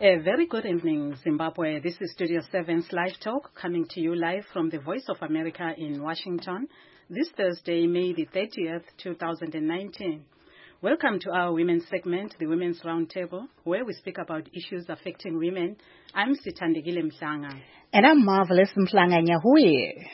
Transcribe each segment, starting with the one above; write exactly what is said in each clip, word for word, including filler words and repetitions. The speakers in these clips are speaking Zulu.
A very good evening, Zimbabwe. This is Studio seven's Live Talk, coming to you live from the Voice of America in Washington, this Thursday, May the thirtieth, two thousand nineteen. Welcome to our women's segment, the Women's Roundtable, where we speak about issues affecting women. I'm Sithandegile Mhlanga. And I'm Marvelous Mhlanga Nyahuye.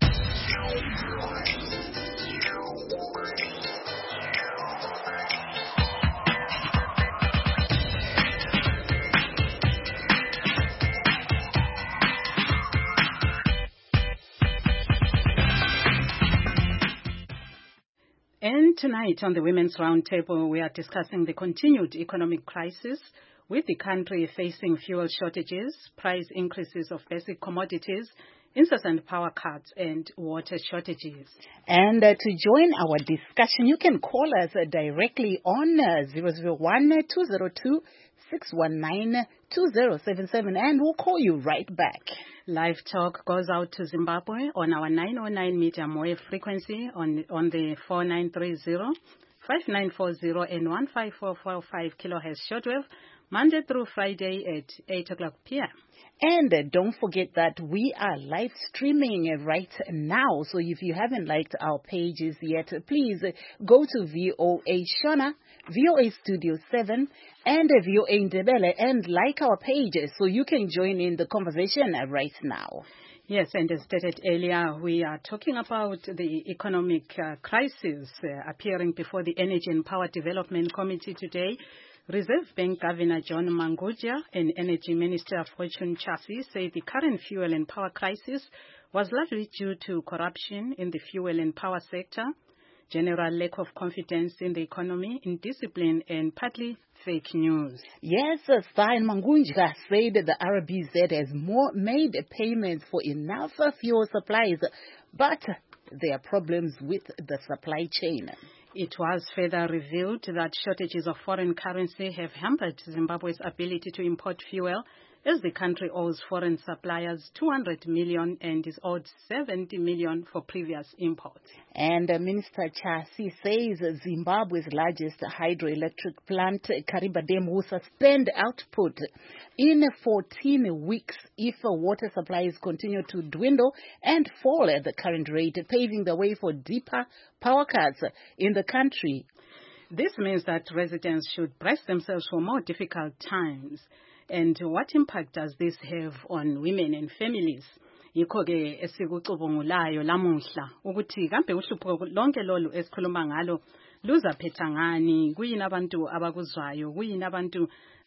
And tonight on the Women's Roundtable, we are discussing the continued economic crisis, with the country facing fuel shortages, price increases of basic commodities, incessant power cuts, and water shortages. And uh, to join our discussion, you can call us uh, directly on uh, zero zero one, two zero two, six one nine, two zero seven seven, and we'll call you right back. Live Talk goes out to Zimbabwe on our nine oh nine medium wave frequency on on the four nine three zero, five nine four zero and one five four four five kilohertz shortwave, Monday through Friday at eight o'clock p m And uh, don't forget that we are live streaming uh, right now. So if you haven't liked our pages yet, please uh, go to V O A Shona, V O A Studio seven, and uh, V O A Ndebele and like our pages so you can join in the conversation uh, right now. Yes, and as stated earlier, we are talking about the economic uh, crisis uh, appearing before the Energy and Power Development Committee today. Reserve Bank Governor John Mangudya and Energy Minister Fortune Chassi say the current fuel and power crisis was largely due to corruption in the fuel and power sector, general lack of confidence in the economy, indiscipline, and partly fake news. Yes, Stein Mangudya said the R B Z has more made payments for enough fuel supplies, but there are problems with the supply chain. It was further revealed that shortages of foreign currency have hampered Zimbabwe's ability to import fuel, as the country owes foreign suppliers two hundred million dollars and is owed seventy million dollars for previous imports. And uh, Minister Chassi says Zimbabwe's largest hydroelectric plant, Kariba Dam, will suspend output in fourteen weeks if uh, water supplies continue to dwindle and fall at the current rate, paving the way for deeper power cuts in the country. This means that residents should brace themselves for more difficult times. And what impact does this have on women and families? Yikho ke esikucubungulayo lamuhla ukuthi kambe uhlupho lonke lolu esikhuluma ngalo luzaphetha ngani, kuyini abantu abakuzwayo, kuyini abantu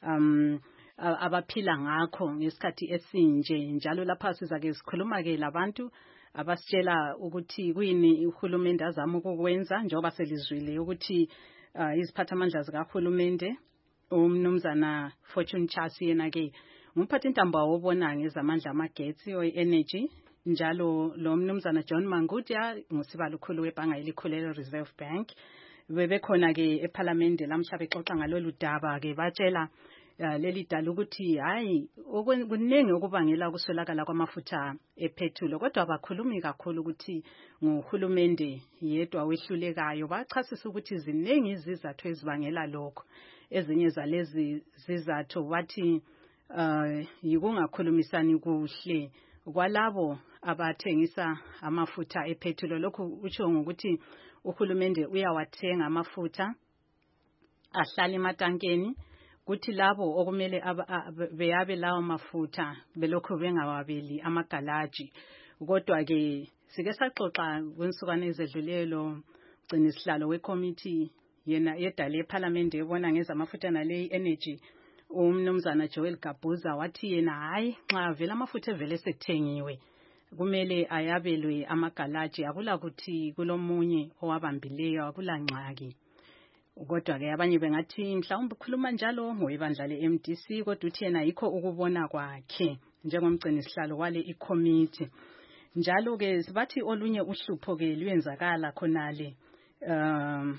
um abaphila ngakho ngesikhathi esinje. Njalo lapha sizake sikhuluma ke labantu abasitshela ukuthi kuyini uhulumende azama ukukwenza, njengoba selizwile ukuthi uh, iziphathamandla zikahulumende umnumzana Fortune Chassi yena ke ngumphathi intambo awubona ngezamandla amagetsi o-energy, njalo lo mnumzana John Mangudya ngusibalo khulu webhanga elikhulu Reserve Bank. Bebekhona ke eParliament lamhla bexoxa ngalolu daba ke batshela uh, leli dala ukuthi hayi kunengi okubangela ukuswelakala kwamafutha epetrol, kodwa bakhulumi kakhulu ukuthi nguhulumende yedwa wehlulekayo. Bachasisa ukuthi zinengi izizathu ezibangela lokho. Ezinye zalezi zizathu wathi uh, yikungakhulumisani kuhle kwalabo abathengisa amafutha epetrol. Lokhu utsho ngokuthi uhulumende uyawathenga amafutha ahlala ematankeni, kuthi labo okumele beyabe lawo mafutha belokhu bengawabeli amagalaji. Kodwa ke sike saxoxa kwinsukwana ezedlulelo ugcina isihlalo wecommittee yena yedale eParliament ebona ngezamafutha nale energy, umnumzana Joel Gabuza wathi yena hayi nxa vela amafutha evele sethengiwe kumele ayabelwe amagalaji, akula kuthi kulomunye owabambileyo, akula ngxaki. Kodwa ke abanye bengathi mhlawumbe ukhuluma njalo ngoyibandla le-M D C, kodwa uthi yena yikho ukubona kwakhe njengomgcini isihlalo wale icommittee. Njalo ke sibathi olunye uhlupho ke luyenzakala khonale um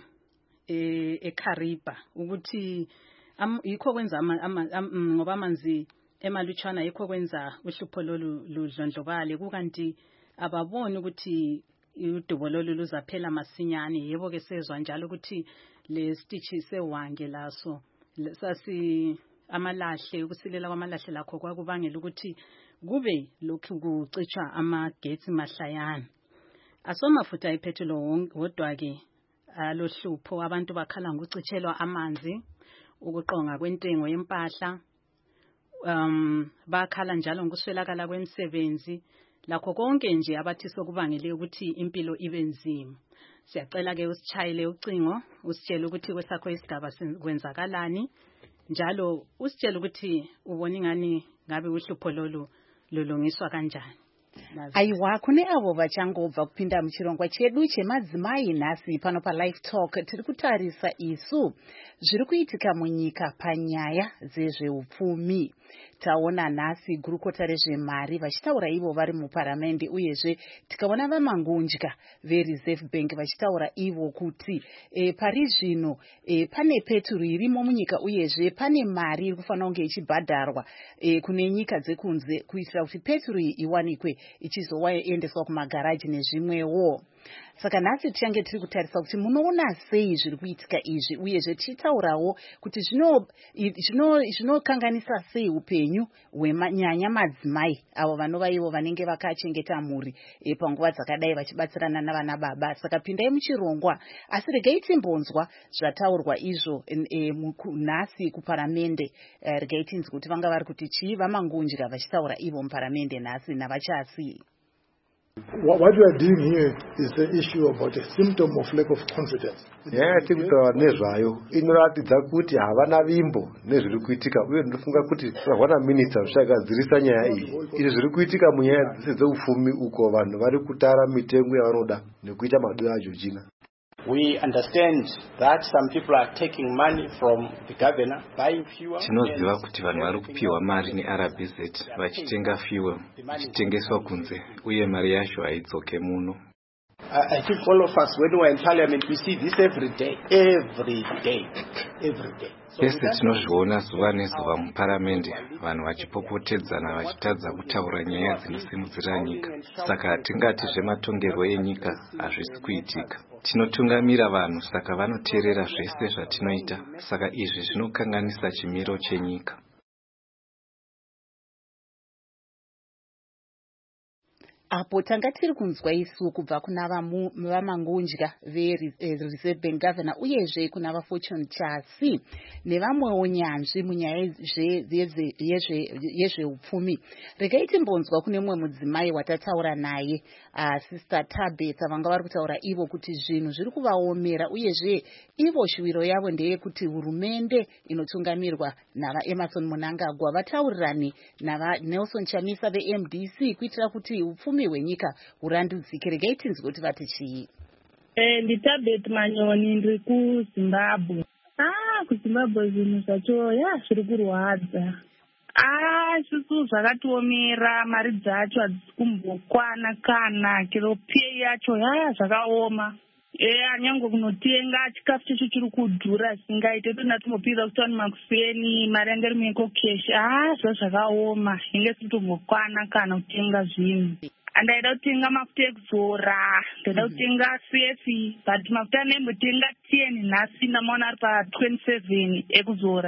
eKariba ukuthi yikho kwenza ngoba amanzi emalutshwana, yikho kwenza uhlupho lolu ludlondlobale, kukanti ababoni ukuthi udubo lolu luzaphela masinyane. Yebo ke sezwa njalo ukuthi le stitch sewange laso sasi amalahle ukusilela kwamalahle lakho kwakubangela ukuthi kube lokhu kucitshwa amagetsi mahlayana. Asomafutha iphethelo wodwa ke alohlupho abantu bakhala ngokucitshelwa amanzi, ukuqonga kwentengo yempahla, um bakhala njalo ngokuswelakala kwemisebenzi, lakho konke nje abathi sokubangele ukuthi impilo ibe nzima. Siyacela ke usichayile ucingo usitshela ukuthi kwesakho isigaba kwenzakalani, njalo usitshela ukuthi ubona ingani ngabe uhlupho lolu lolungiswa kanjani. Aiwa, kune avo vachangobva kupinda muchirongwa chedu chemadzimai nhasi pano paLive Talk tiri kutarisa isu zviri kuitika munyika panyaya dzezveupfumi. Taona nhasi gurukota rezvemari vachitaura ivo vari muparamende, uyezve tikaona vamangunja veReserve Bank vachitaura ivo kuti e, pari zvino e, pane peturu irimo munyika, uyezve pane mari iri kufanira kunge ichibhadharwa e, kune nyika dzekunze kuitira kuti peturu iyi iwanikwe ichizoendeswa kumagaraji nezvimwewo. Saka nhasi tichange tiri kutarisa kuti munoona sei zviri kuitika izvi, uyezve tichitaurawo kuti zvinokanganisa sei upenyu hwenyanya madzimai avo vanova ivo vanenge vakachengeta mhuri e, panguva dzakadai vachibatsirana navana baba. Saka pindai muchirongwa, asi regai timbonzwa zvataurwa izvo e, nhasi kuparamende. E, regai tinzwi kuti vanga vari kuti chii vamangunja vachitaura ivo muparamende nhasi navachasi. What we are doing here is the issue about a symptom of lack of confidence. Yeah, tikutaura nezvayo inoratidza kuti havana vimbo nezviri kuitika, uye ndinofunga kuti vana minista zvakagadzirisa nyaya iyi. Izvi zviri kuitika munyaya dzese dzeupfumi uko vanhu vari kutara mitengo yavanoda nekuita madu aJochina. We understand that some people are taking money from the governor, buying fuel. Tinoziva kuti vanhu vari kupiwa mari neR B Z vachitenga fuel ichitengeswa kunze, uye mari yacho haidzoke muno. I think all of us, when we are in parliament, we see this every day, every day, every day. Pese tinozviona zuva nezuva muparamende, vanhu vachipopotedzana vachitadza kutaura nyaya dzinosimudzira nyika. Saka hatingati zvematongerwo enyika hazvisi kuitika. Tinotungamira vanhu, saka vanoteerera zvese zvatinoita. Saka izvi zvinokanganisa chimiro chenyika. Apo tanga tiri kunzwa isu kubva kuna vamangunja veReserve Bank Governor, uyezve kuna vaFortune Chasi nevamwewo nyanzvi munyaya yezveupfumi. Regai timbonzwa kune mumwe mudzimai watataura naye, uh, Sister Tabitha, vanga vari kutaura ivo kuti zvinhu zviri kuvaomera, uyezve ivo shuviro yavo ndeyekuti hurumende inotungamirwa navaEmmerson Mnangagwa vataurirani navaNelson Chamisa veM D C kuitira kuti upfumi hwenyika hurandudzike. Regai tinzwe kuti vati chii. Eh, ndiTabet Manyoni, ndiri kuZimbabwe. Ah, kuZimbabwe zvinhu zvacho ya zviri kurwadza. Ah, isusu zvakatiomera, mari dzacho hadzisi kumbokwana kana kilo pay yacho ya zvakaoma. Eh, nyange kunotenga chikafu checho chiri kudhura singaite tona tombopira kuti tani makufeni mari yange iri mueko cash. Ah, zvo zvakaoma, inge sitombokwana kana kutenga zvinhu. Andaida kutenga mafuta ekuzora, ndaida kutenga sefi, but mafuta anembotenga ten nhasi ndamaona ari pa twenty-seven ekuzora.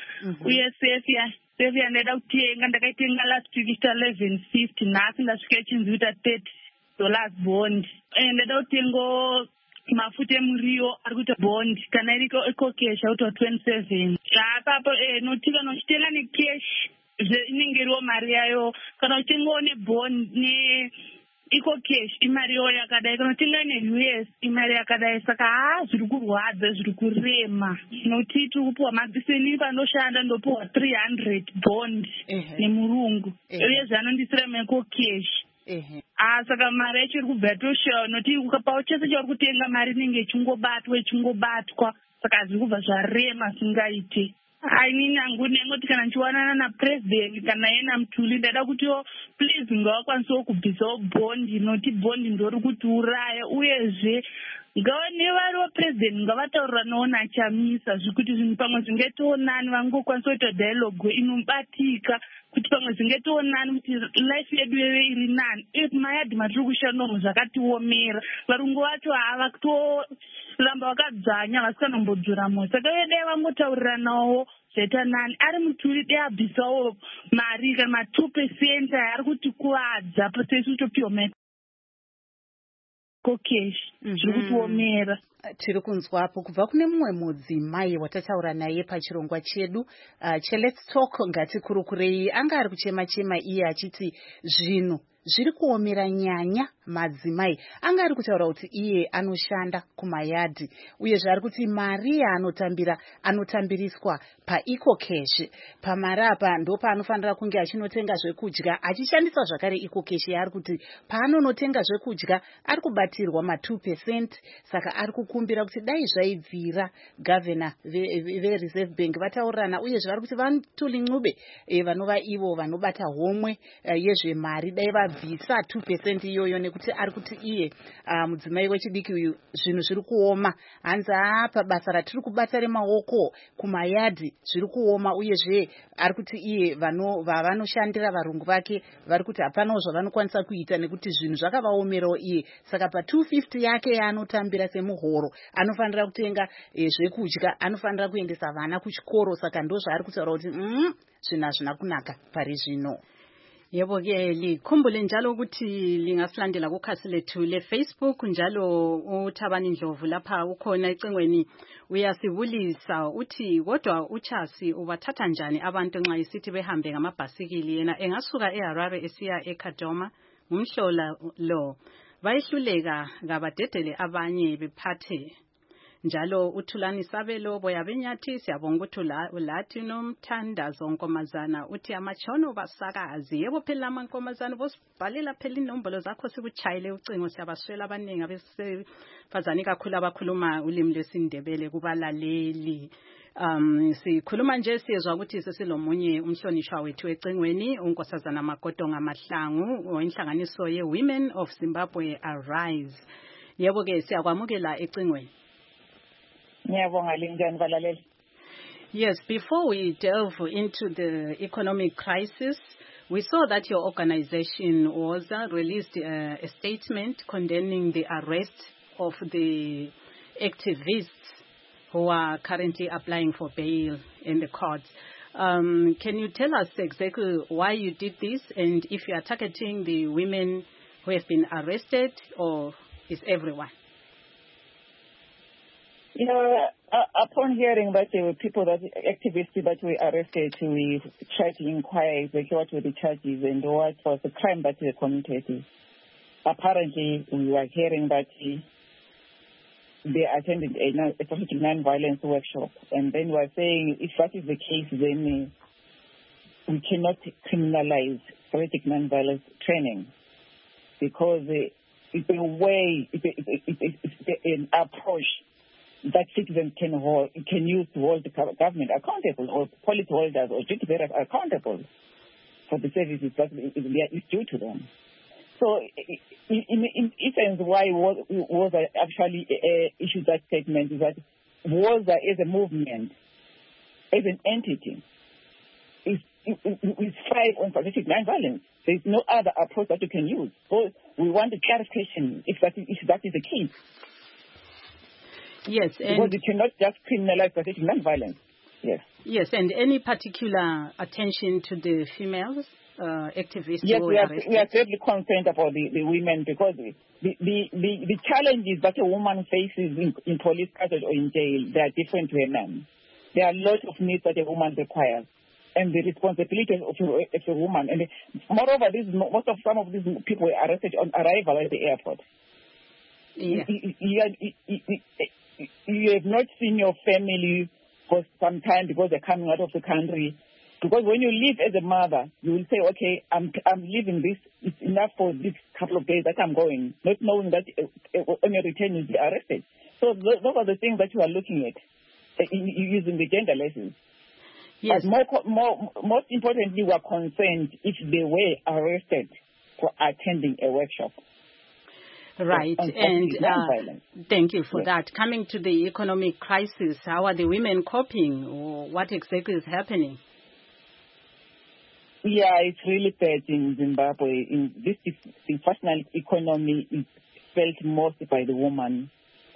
Uye sefi sefi yandaida kutenga ndakaitenga last week ichita eleven fifty, nhasi ndasvika ichinzi kuita thirty dollars bond. Eh, ndaida kutenga mafuta emuriwo ari kuita bond, kana iriko ekokesha kuita twenty-seven. Apapo eh notika nochitenga necash inenge iriwo mari yayo, kana utengawo nebond ne iko cash imariwo yakadai, kana utenga neU S imari yakadai. Saka haa zviri kurwadza, zviri kurema. Nokuti tiri kupiwa madziseni panoshanda ndopiwa three hundred bond nemurungu, uye zvanondisira maiko cash. Ah, saka mari yacho iri kubva yatoshawa, nokuti ukapawo chese chauri kutenga mari inenge ichingobatwa ichingobatwa. Saka zviri kubva zvarema singaite. Aini nangu nengoti kana nchiwanana napresident kana yena Mtuli ndada kutiwo please ngawakwanisawo kubvisawo bondi, noti bondi ndori kuti uraya, uyezve ngawa nevariwo president ngavatauranawo naChamisa zvekuti zvinhu pamwe zvingetionani vangokwanisa kuita dialogue inobatika, kuti pamwe zvingetionani kuti life yedu yeve iri nani. If mayadhi matiri kushandamo zvakatiomera, varungu vacho hava kuto ramba wakadzanya vasikanombojuramo saka dai vangotauriranawo zvaita nani. Ari muturi dai abvisawo mari kana ma-two percent ari kuti kuadza pasesu topiwa meko cash zviri kutiomera. Tiri kunzwapo kubva kune mumwe mudzimai watataura naye pachirongwa chedu uh, cheLet's Talk ngatikurukurei. Anga ari kuchema chema iye achiti zvinhu zviri kuomera nyanya madzimai. Anga ari kutaura kuti iye anoshanda kumayadhi uyezve ari kuti mari yaanotambira anotambiriswa paEco Cash. Pamari apa ndo paanofanira kunge achinotenga zvekudya achishandisa zvakare Eco Cash yaari kuti paanonotenga zvekudya ari kubatirwa ma-two percent. Saka ari kukumbira kuti dai zvaibvira gavhena veReserve Bank vataurirana uyezve vari kuti Vantuli Ncube e, vanova ivo vanobata homwe uh, yezvemari dai vabvisa two percent iyoyo nekuti ari kuti iye uh, mudzimai wechidiki uyu zvinhu zviri kuoma. Hanzi apa basa ratiri kubata remaoko kumayadhi zviri kuoma uyezve ari kuti iye vanoshandira varungu vake vari kuti hapanawo zvavanokwanisa kuita nekuti zvinhu zvakavaomerawo iye. Saka pa two fifty yake yaanotambira semuhoro anofanira kutenga e, zvekudya, anofanira kuendesa vana kuchikoro. Saka ndo zvaari kutaura kuti mm, zvinhu hazvina kunaka pari zvino. Yebo ke likhumbule njalo ukuthi lingasilandela kukhasi lethu leFacebook njalo uThabani Ndlovu lapha ukhona ecingweni uyasibulisa uthi kodwa uChasi ubathatha njani abantu nxa isithi behambe ngamabhasikili yena engasuka eHarare esiya eKadoma ngumhlola lo bayihluleka ngabadedele abanye bephathe njalo uThulani Sabelo boyabenyathi siyabonga ukuthi ulathi nomthandazo nkomazana uthi amachono basakazi. Yebo phela amankomazana bosibhalela phela inombolo zakho sikuchayile ucingo siyabaswela abaningi abesifazane kakhulu abakhuluma ulimi lwesiNdebele kubalaleli. Um sikhuluma nje siyezwa ukuthi sesilomunye umhlonishwa wethu ecingweni unkosazana Magodo Ngamahlangu oyinhlanganiso ye Women of Zimbabwe Arise. Yebo ke siyakwamukela ecingweni. Yes, before we delve into the economic crisis, we saw that your organization was uh, released uh, a statement condemning the arrest of the activists who are currently applying for bail in the courts. Um, can you tell us exactly why you did this and if you are targeting the women who have been arrested or is everyone? You know, uh, upon hearing that there were people, that activists that were arrested, we tried to inquire exactly what were the charges and what was the crime that they committed. Apparently, we were hearing that they attended a, a strategic non-violence workshop, and then we were saying if that is the case, then uh, we cannot criminalize strategic non-violence training because uh, it's a way, it's, a, it's, a, it's an approach that citizens can hold, can use to hold the government accountable or policy holders or duty bearers accountable for the services that is due to them. So, in, in, in essence, why was, was actually uh, issued that statement is that WOZA as a movement, as an entity, is is fight on strategic nonviolence. There is no other approach that you can use. So, we want a clarification if that is, if that is the case. Yes, and because you cannot just criminalize strategic nonviolence. Yes. Yes, and any particular attention to the females uh, activists? Yes, who we are, arrested? we are very concerned about the, the women because the, the, the, the challenges that a woman faces in, in police custody or in jail, they are different to a man. There are lots of needs that a woman requires and the responsibility of a, of a woman. And moreover, this, most of some of these people were arrested on arrival at the airport. Yeah. You, you, you, you, you have not seen your family for some time because they're coming out of the country. Because when you leave as a mother, you will say, okay, I'm I'm leaving this. It's enough for this couple of days that I'm going, not knowing that on your return you'll be arrested. So those are the things that you are looking at using the gender lessons. Yes. But more, more, most importantly, we are concerned if they were arrested for attending a workshop. Right, and uh, thank you for yes. that. Coming to the economic crisis, how are the women coping? Or what exactly is happening? Yeah, it's really bad in Zimbabwe. In this, the personal economy is felt most by the woman.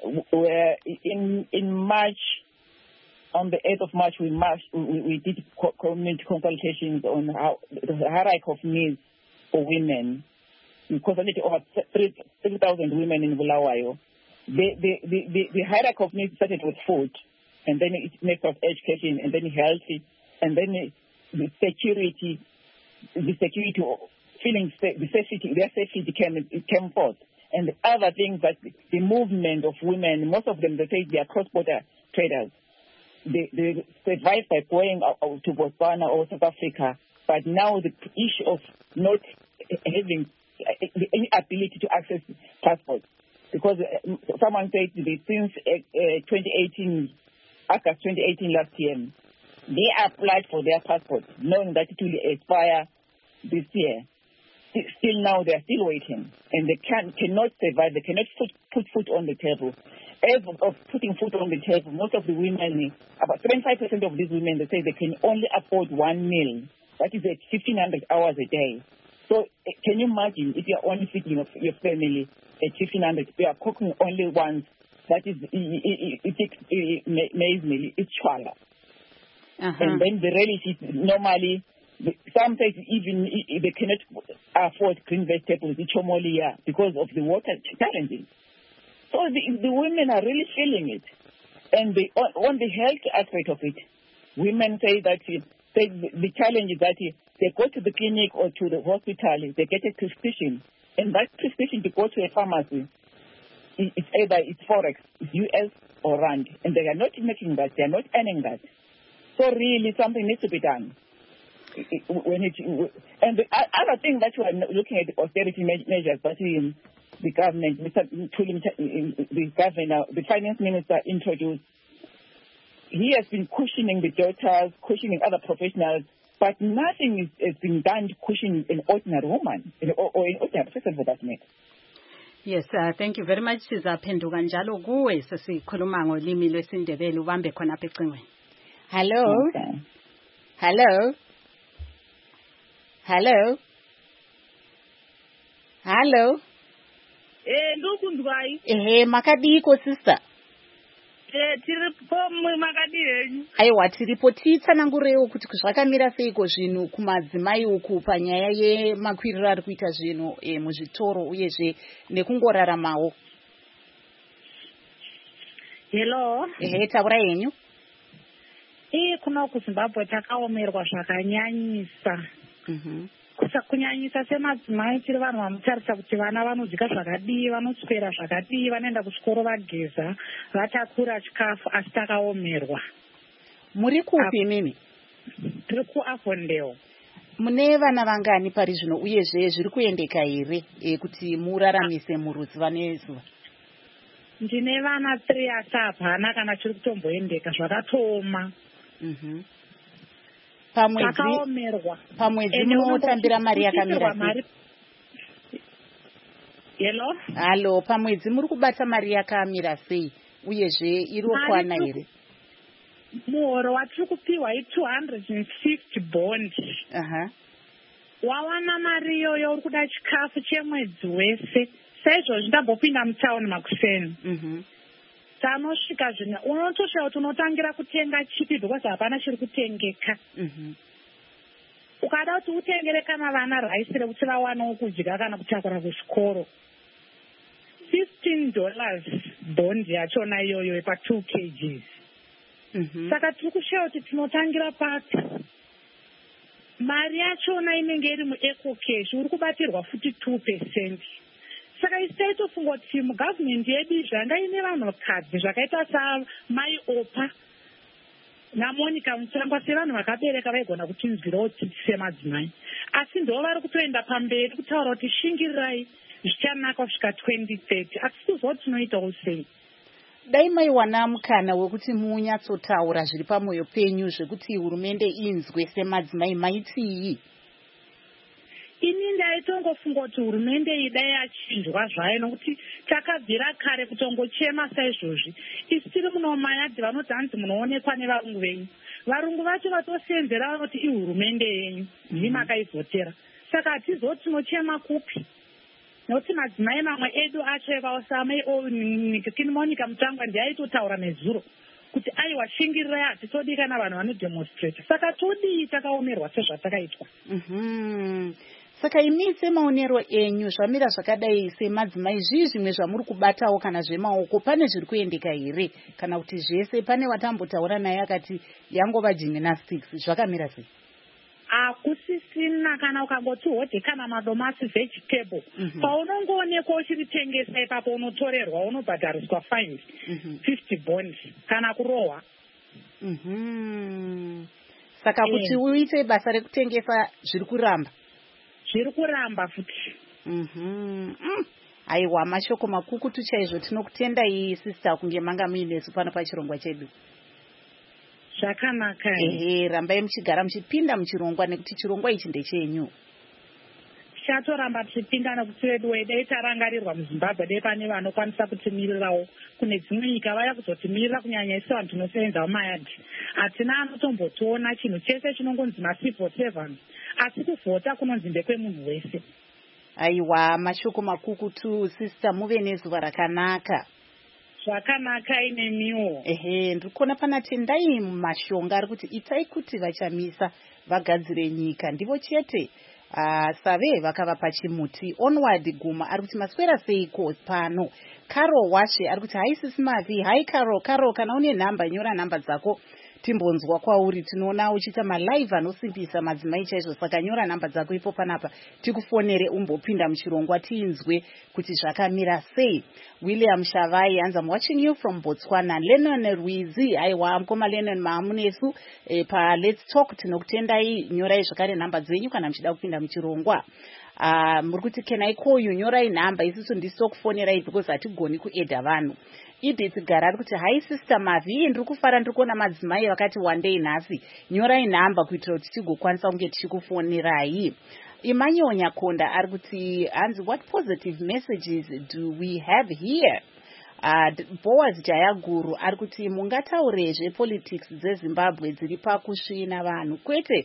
where in in March, on the eighth of March, we marched, we, we did co- community consultations on how the hierarchy of needs for women. We consulted over three thousand women in Bulawayo. The, the, the, the, the hierarchy of needs started with food, and then it makes of education, and then health, and then the security, the security, feeling the safety, their safety came, it came forth. And the other things that the movement of women, most of them, they say they are cross-border traders. They, they survive by going out to Botswana or South Africa, but now the issue of not having any ability to access passports. Because someone said that since uh, twenty eighteen, August twenty eighteen last year, they applied for their passport, knowing that it will expire this year. Still now they are still waiting, and they can cannot survive. They cannot put, put food on the table. As of putting food on the table, most of the women, about seventy-five percent of these women, they say they can only afford one meal. That is at fifteen hundred hours a day. So can you imagine if you are only feeding your, your family at fifteen hundred, you are cooking only once, that is, it takes maize meal, it's chwala. Uh-huh. And then the relish is normally, some places even they cannot afford green vegetables, chomolia, because of the water challenges. So the, the women are really feeling it. And the, on, on the health aspect of it, women say that they, the challenge is that they go to the clinic or to the hospital, they get a prescription, and that prescription to go to a pharmacy, it's either it's Forex, it's U S or Rand, and they are not making that, they are not earning that. So really something needs to be done. When it, and the other thing that we are looking at austerity measures, but in the government, the governor, the finance minister introduced, he has been cushioning the daughters, cushioning other professionals, but nothing is, has been done to cushion an ordinary woman or, or an ordinary person for that matter. Yes, uh, thank you very much. Sizaphenduka njalo kuwe sesikhuluma ngolimi lwesiNdebele ubambe khona apha ecingweni. Hello. Okay. Hello. Hello. Hello. Eh ndokundwayi. Eh makadiko sister. Eh tiri pomwe makadini. Aiwa tiripo titsanangurewo kuti zvakamira seiko zvinhu kumadzimai uku panyaya yemakwiriro ari kuita zvinhu e, muzvitoro uyezve nekungoraramawo. Hello. Eh taura yenyu. Eh kuno kuZimbabwe takaomerwa zvakanyanyisa. Mhm. Kunyanyisa semadzimai tiri vanhu vanotarisa kuti vana vanodyika zvakadii, vanoswera zvakadii, vanoenda kuchikoro vageza, vatakura chikafu asi takaomerwa. Muri kupi mimi? Tiri kuAfondale. Mune vana vangani pari zvino uyezve zviri kuendeka here e, kuti muraramise murudzi vanezuva? Ndine vana three asi hapana kana chiri kutomboendeka zvakatooma. Mhm. Pamwedzi pamwedzi munotambira mari yakamira sei? Hello? Halo, pamwedzi muri kubata mari yakamira sei uyezve irokwana here? Muhoro watiri kupiwa i-two hundred fifty bond. Aha. Wawana mari iyoyo uri kuda chikafu chemwedzi wese. Saizvozvi ndambopinda mutauni makuseni. Mhm. Tanosvika zvino unotosvika kuti unotangira kutenga chipi because hapana chiri kutengeka. Mhm. Ukada kuti utengere kana vana raisi rekuti vawanewo kudya kana kutakura kuchikoro, fifteen dollars bond yachona iyoyo yepa two kilograms. Mhm. Saka tiri kusheya kuti tinotangira pati. Mari yachona inenge iri mueco cash uri kubatirwa futi two percent. Saka isitofunga kuti mugavhmendi yedu zvanga ine vanhukadzi zvakaita samai Opa naMonica Mutsangwa sevanhu vakabereka vaigona kutinzwirawo tsitsi semadzimai, asi ndo vari kutoenda pamberi kutaura kuti shingirirai zvichanaka kusvika twenty thirty. Atisizwa kuti tinoitawo sei. Dai maiwana mukana wekuti munyatsotaura zviri pamwoyo penyu zvekuti hurumende inzwe semadzimai maitii? Ini ndaitongofunga kuti hurumende idai yachinjwa zvayo nokuti takabvira kare kutongochema saizvozvi. Isi tiri muno mumayadhi vanoti hanzi munoonekwa nevarungu venyu. Varungu vacho vatosenzera vanoti ihurumende yenyu, ndii makaivhotera. Saka hatizoti tinochema kupi. nokuti madzimai mamwe edu acho evaosama kinimonika mutangwa ndiaitotaura nezuro kuti aiwa shingirirai hatitodii kana vanhu vanodemonstrate saka todii takaomerwa sezvatakaitwa. mm-hmm. Saka imi semaonero enyu zvamira zvakadai semadzimai zvii zvimwe zvamuri kubatawo kana zvemaoko pane zviri kuendeka here kana kuti zvese pane watambotaura naye akati yangova gymnastics zvakamira sei? Akusisina kana ukangoti hodhe kana madomasi vegetable mm-hmm. paunongoonekwa uchiritengesa ipapo unotorerwa unobhadhariswa fine mm-hmm. fifty bond kana kurohwa. mm-hmm. Saka mm. kuti uite basa rekutengesa zviri kuramba zviri kuramba futi. mm-hmm. mm. Aiwa mashoko makukutu chaizvo tinokutendai sister kunge manga muinesu pano pachirongwa chedu. Zvakanaka. Ehe, rambai muchigara muchipinda muchirongwa nekuti chirongwa ichi ndechenyu. Chatoramba tichipinda nekuti wedu dai tarangarirwa muZimbabwe dai pane vanokwanisa kutimirirawo kune dzimwe nyika vaya kuzotimirira kunyanya isi vanhu tinosevenza mumayadhi. Hatina anotombotiona chinhu chese chinongonzi macivil servants asi kuvhota kunonzi ndekwemunhu wese. Aiwa mashoko makukutu sister muve nezuva rakanaka. Zvakanaka inemiwo. Ehe, ndikuona pana tendai mumashonga ari kuti itai kuti vachamisa vagadzire nyika ndivo chete. Uh, save vakava pachimuti onward guma ari kuti maswera seiko pano. Karo washe ari kuti haisisi mavi hai Karo Karo kana une nhamba nyora nhamba dzako timbonzwa kwauri tinoona uchiita malive anosimbisa madzimai chaizvo saka nyora nhamba dzako ipo panapa tikufonere umbopinda muchirongwa tiinzwe kuti zvakamira sei. William Shavai hands I'm watching you from Botswana. Lennon Ruizi aiwa mkoma Lennon maamunesu e, pa let's talk tinokutendai nyorai zvakare nhamba dzenyu kana muchida kupinda muchirongwa. Uh, muri kuti can I call you nyorai nhamba isiso ndisokufonerai because hatigoni kuedha vanhu. Edith Gara ari kuti hai sister Mavi ndiri kufara ndiri kuona madzimai vakati one day nhasi nyorai nhamba kuitira kuti tigokwanisa kunge tichikufonerai. Emmanuel Nyakonda ari kuti hanzi what positive messages do we have here? Uh, Boaz Jayaguru ari kuti mungataurezve politics dzeZimbabwe dziri pakusvina vanhu kwete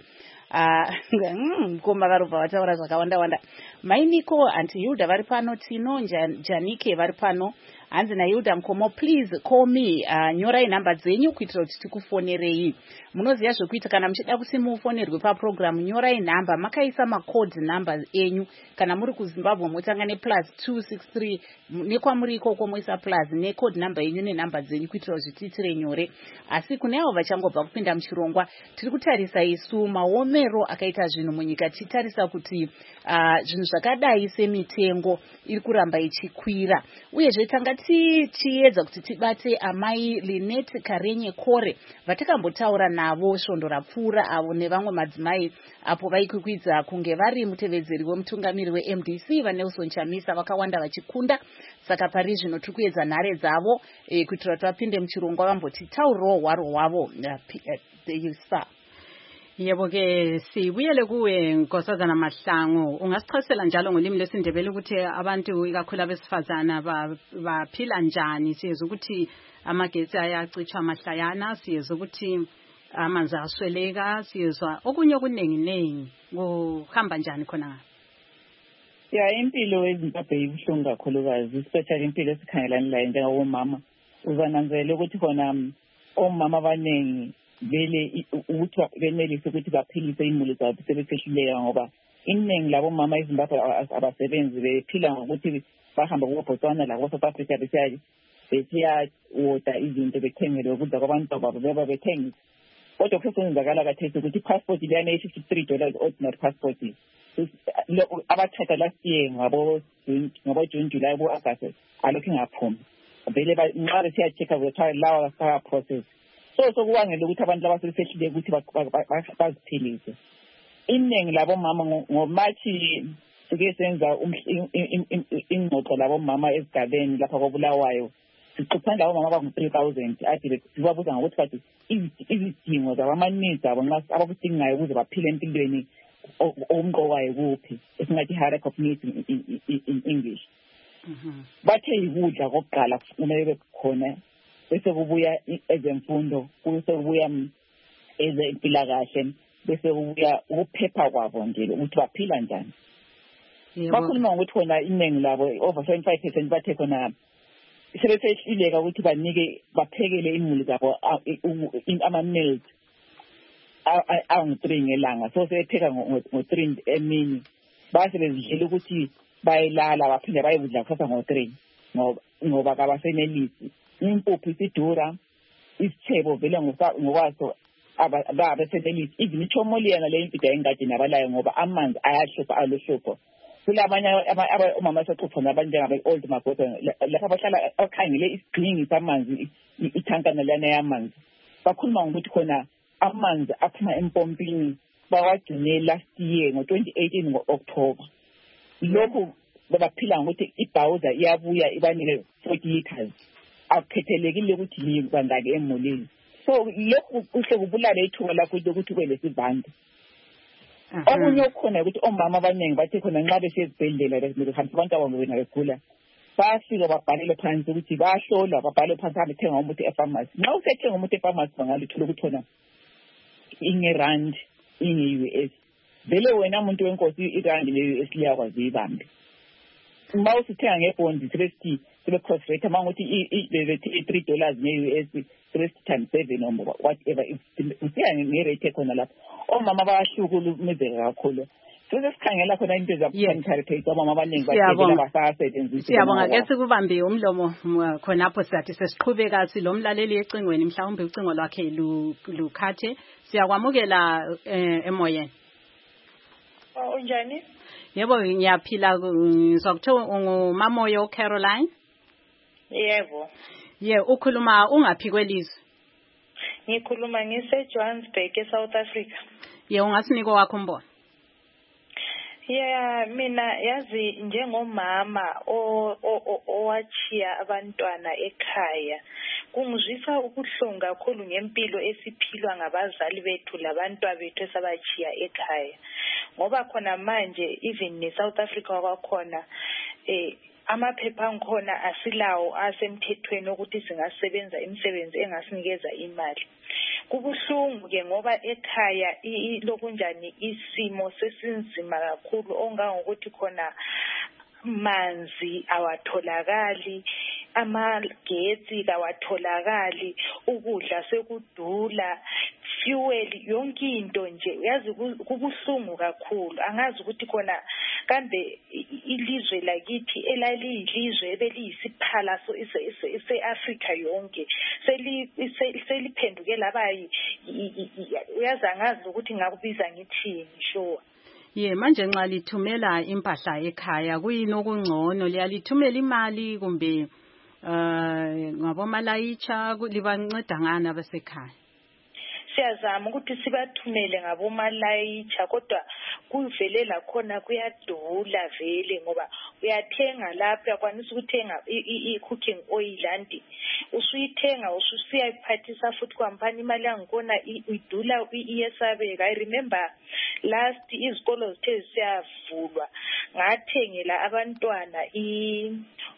mkomba varobva vataura zvakawanda wanda. Mainiko anti Hilda vari pano, Tino Janike vari pano. Hanzi naHilda Mkomo please call me uh, nyorai nhamba dzenyu kuitira kuti tikufonerei. Munoziva zvekuita kana muchida kuti mufonerwe paprogram nyorai nhamba makaisa macode number enyu kana muri kuZimbabwe motanga ne plus two six three nekwamuri ikoko moisa plus necode number yenyu nenhamba dzenyu kuitira kuti tiitire nyore. Asi kune avo vachangobva kupinda muchirongwa tiri kutarisa isu maomero akaita zvinhu munyika tichitarisa kuti uh, zvinhu zvakadai semitengo iri kuramba ichikwira uyezve tanga tichiedza kuti tibate amai Linet Karenye Kore vatakambotaura navo svondo rapfuura avo nevamwe madzimai apo vaikwikwidza kunge vari mutevedzeri wemutungamiri weM D C vaNelson Chamisa vakawanda vachikunda. Saka pari zvino tiri kuedza nhare dzavo e, kuitira kuti vapinde muchirongwa vambotitaurirawo hwaro hwavo. Yebo ke sibuyele kuwe Nkosazana Mahlangu, ungasichasela njalo ngolimi lwesiNdebele ukuthi abantu ikakhulu abesifazana baphila njani. Siyeza ukuthi amagetsi ayacitshwa mahlayana, siyeza ukuthi amanzi asweleka, siyezwa okunye okuningi ningi kuhamba njani khona. Ya impilo eZimbabwe ibuhlungu kakhulukazi, especially impilo esikhangelana layo njengomama. Uzananzela ukuthi khona omama abaningi vele ukuthi benelise ukuthi baphilise imuli zabo sebefehlileyo ngoba iningi labo mama eZimbabwe abasebenzi bephila ngokuthi bahamba kuBotswana la South Africa besiya besiya order izinto bethengele ukudla kwabantu babo beba bethengisa. Kodwa kusenzakala kathesi ukuthi passport liyane fifty-three dollars ordinary passport abathatha last year ngabo ngabo June July bo August alokhu ngaphuma vele ba nqale siya check ukuthi lawa ka process. So so kuwangela ukuthi abantu labasefehlile ukuthi baziphilise. Iningi labo mama ngomathi sike senza ingxoxo labo mama esigabeni lapha koBulawayo. Sixoxana labo mama ba three thousand athi sibabuza ngokuthi bathi izidingo zabamaniza abo nxa abakudingayo ukuze baphile empilweni omqokayo kuphi esingathi higher cognitive in English. Mhm. Bathe ikudla kokuqala kumele bekhona bese kubuya ezemfundo bese kubuya ezempilakahle bese kubuya ukuphepha kwabo nje ukuthi baphila njani. bakhuluma ngokuthi khona iningi labo over seventy-five percent bathe khona sebesehluleka ukuthi banike baphekele imuli zabo ama-meals angu-three ngelanga so sebepheka ngo-three emini basebezidlela ukuthi bayelala baphinde bayekudla kusasa ngo-three ngoba kabasenelisi impuphu isidura isithebo vele ngokwaso abasenelisi even ichomoliyana le impida engadini abalayo ngoba amanzi ayahlupha alohlupho kulabanye omama asequpho nabanjengabe-old magoda lapho abahlala akhangele isigxingi samanzi ithankana lana yamanzi bakhuluma ngokuthi khona amanzi aphuma empompini bawagcine last year ngo-twenty eighteen ngo-October lokhu babaphila ngokuthi ibhawuza iyabuya ibanike forty liters akukhethelekile ukuthi yini bangaki emulini so lokhu kuhle kubulala ithuba lakho ukuthi kwele sivande okunye okukhona ukuthi omama abaningi bathi khona nxa besezibhedlela behamba abantu ababo bena begula bafika babhalele phansi ukuthi bayahlolwa babhalele phansi hambe thenga umuthi epharmacy nxa usethenga umuthi epharmacy bangalithola ukuthi khona ingerand inge-U S vele wena muntu wenkosi irandi le-U S liyakwazi ibambe uma usithenga ngebhondi sebesithi sebe-cross rate uma ngokuthi bethi three dollars nge-U S sebesithi times seven or whatever usiya ngerate ekhona lapho omama bayahlukulumezeka kakhulu sesikhangela khona into zaku-sanitary pads omama abaningi bathekela basasebenzisa siyabonga ke sikubambe umlomo khonapho siyathi sesiqhubeka silo mlaleli ecingweni mhlawumbe ucingo lwakhe lukhathe siyakwamukela emoyeni unjani yebo ngiyaphila ngizokuthiwa ungumamoyo Caroline yebo ye ukhuluma ungaphi kwelizwe ngikhuluma ngise-Johannesburg eSouth Africa ye ungasinika wakho mbono yeah mina yazi njengomama owachiya abantwana ekhaya kungizwisa ubuhlungu kakhulu ngempilo esiphilwa ngabazali bethu labantwana bethu esabachiya ekhaya ngoba khona manje even neSouth Africa kwakhona eh amaphepha angikhona asilawo asemthethweni ukuthi singasebenza imisebenzi engasinikeza imali kubuhlungu ke ngoba ekhaya lokunjani isimo sesinzima kakhulu ongangokuthi khona manzi awatholakali amagetsi kawatholakali ukudla sekudula fuel yonke into nje uyazi kubuhlungu kakhulu angazi ukuthi khona kambe ilizwe lakithi elaliyilizwe ebeliyisiphala so ise-Africa yonke seli seliphenduke laba uyazi angazi ukuthi ngakubiza ngithini sure ye manje nxa lithumela impahla ekhaya kuyini okungcono liyalithumela imali kumbe uh ngabomalayicha libanceda ngani abasekhaya siyazama ukuthi sibathumele ngabomalayicha kodwa kuvelela khona kuyadula vele ngoba uyathenga lapha uyakwanisa ukuthenga i-cooking oil anti usuyithenga usuyiphathisa futhi kwampani imali yangkhona idula iyesabeka I remember last izikolo zithe siyavulwa ngathengela abantwana i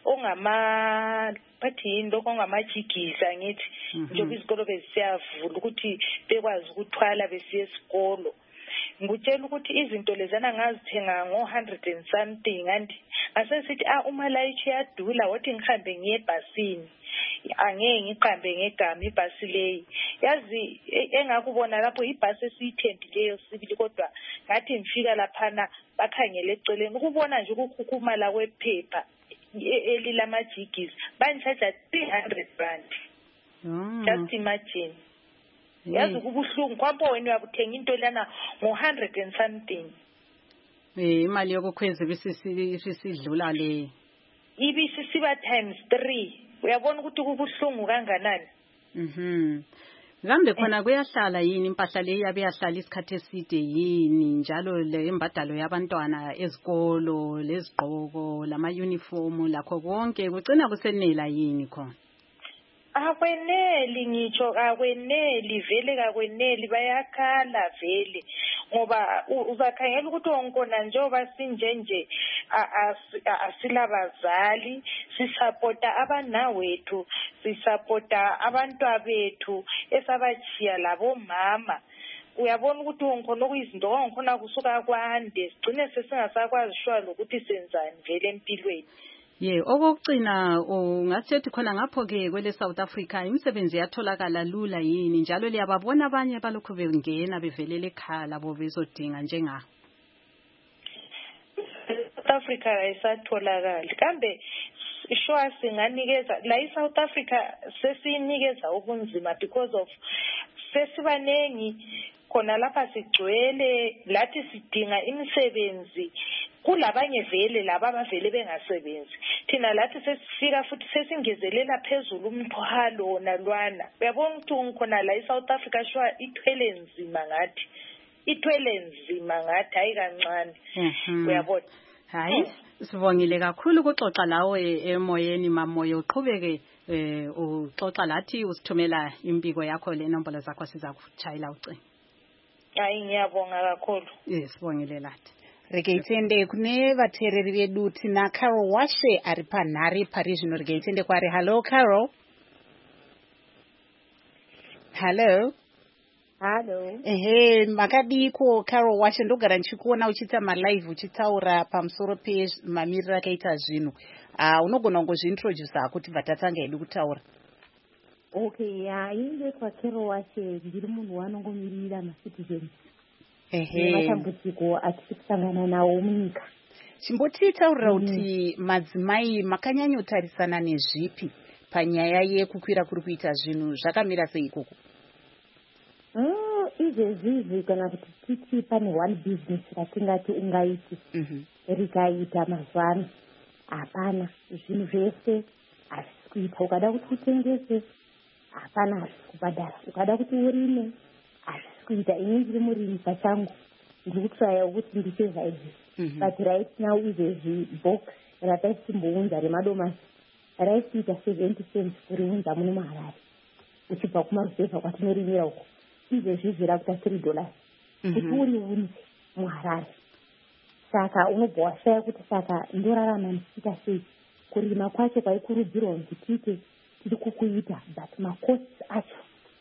ongama bathi yini lokho ngamajigisa ngithi njengoba izikolo beziyavula ukuthi bekwazi ukuthwala besiye esikolo ngutshela ukuthi izinto lezana ngazithenga ngo one hundred and something and asesithi ah uma layithi yadula wathi ngihambe ngiye ebhasini angeke ngiqambe ngegama ibhasi leyi yazi engakubona lapho ibhasi esiyithendileyo sibili kodwa ngathi ngifika laphana bakhangele eceleni ukubona nje ukukhukhumala kwephepha elilamajigisi bangishaja three hundred rand just imagine yazi kubuhlungu kwapho wena uyabuthenga into lana ngo one hundred and something eh imali yokukhweza bisisidlula le ibisisiba times three uyabona ukuthi kubuhlungu kanganani mhm kambe khona kuyahlala yini impahla le yabe yahlala isikhathi eside yini njalo le imbadalo yabantwana ezikolo lezigqoko lama uniform lakho konke kucina kusenela yini khona akweneli ngitsho akweneli vele kakweneli bayakhala vele ngoba uzakhangela ukuthi onkona njengoba sinjenje asilabazali sisapota abanawethu sisapota abantwana bethu esabachiya labo mama uyabona ukuthi ngikhona okuyizinto ongikhona kusuka kwande sigcine sesingasakwazi shwala ukuthi senzani vele empilweni. Ye okugcina ungasethi khona ngapho ke kwele South Africa imisebenzi yatholakala lula yini njalo liyababona abanye balokho bengena bevelele ekhaya labo bezodinga njenga South Africa ayisatholakala kambe ishwa singanikeza la eSouth Africa sesinikeza ubunzima because of sesibanengi khona lapha sigcwele lathi sidinga imisebenzi kulabanye vele laba abavele bengasebenzi thina lathi sesifika futhi sesingezelela phezulu umthwalo nalwana uyabona ukuthi ngikhona la eSouth Africa shwa ithwele nzima ngathi ithwele nzima ngathi hayi kancane uyabona hayi sibongile kakhulu ukuxoxa lawe emoyeni mamoya uqhubeke eh uxoxa lathi usithumela impiko yakho le nombolo zakho siza kuchayela ucingo. Hayi ngiyabonga kakhulu. Yes sibongile lathi. Regeitende kune vateereri vedu tina Carol Washe ari panhare parizvino regeitende kwari. Hello Carol. Hello. Hello. Ehe makadiko Carol Washe ndogara ndichikuona uchiita malive uchitaura pamusoro pemamiriro akaita zvinhu. Ah unogona kungozviintroduce kuti vatatanga edu kutaura. Okay, ya inge kwa Carol Washe ndiri munhu wanongomirira maCitizens. Ehe. Matambudziko atikusangana nawo munyika. Chimbotitaurira kuti madzimai makanyanyotarisana nezvipi panyaya yekukwira kuri kuita zvinhu zvakamira sei ikoko? Oh, izvezvizvi kana kuti titi pane one business ratingati ungaiti rikaita mazuva ano hapana zvinhu zvese hazvisi kuita. Ukada kuti utengese hapana hazvisi kubhadhara. Ukada kuti urime hazvisi kuita. Ini ndiri murimi pachangu ndiri kutraya kuti ndisevhaivhe. But right now izvezvi box rataisitombounza remadomasi raisiita seventy cents kuriunza muno muHarare uchibva kumaruzevha kwatinorimira uko. Izvezvizvi rakuita three dollars kuti uri unze muHarare. Saka unobva washaya kuti saka ndorarama ndichiita sei. Kurima kwacho kwaikurudzirwa kuti tiite tiri kukuita but macosts acho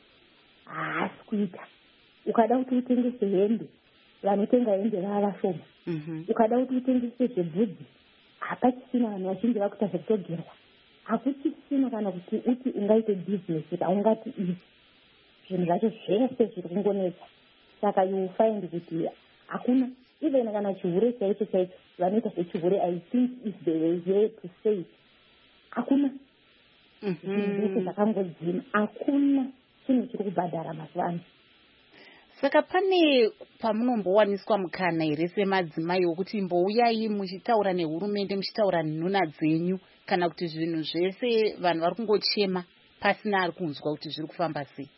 haasi kuita. Ukada kuti utengese hembe vanotenga hembe vava vashoma. Ukada kuti utengese zvebvudzi hapachisina vanhu vazhinji vakuita zvekutogerwa. Hakuchisina kana kuti uti ungaite business aungati izi zvinhu zvacho zvese zviri kungonetsa. Saka you find kuti hakuna even kana chihure chaicho chaicho vanoita sechihure I think if they were here to say hakuna zvinhu zvese zvakangodzima hakuna chinhu chiri kubhadhara mazuva ano. Saka pane pamunombowaniswa mukana here semadzimai wokuti mbouyai muchitaura nehurumende muchitaura nhuna dzenyu kana kuti zvinhu zvese vanhu vari kungochema pasina ari kunzwa kuti zviri kufamba sei?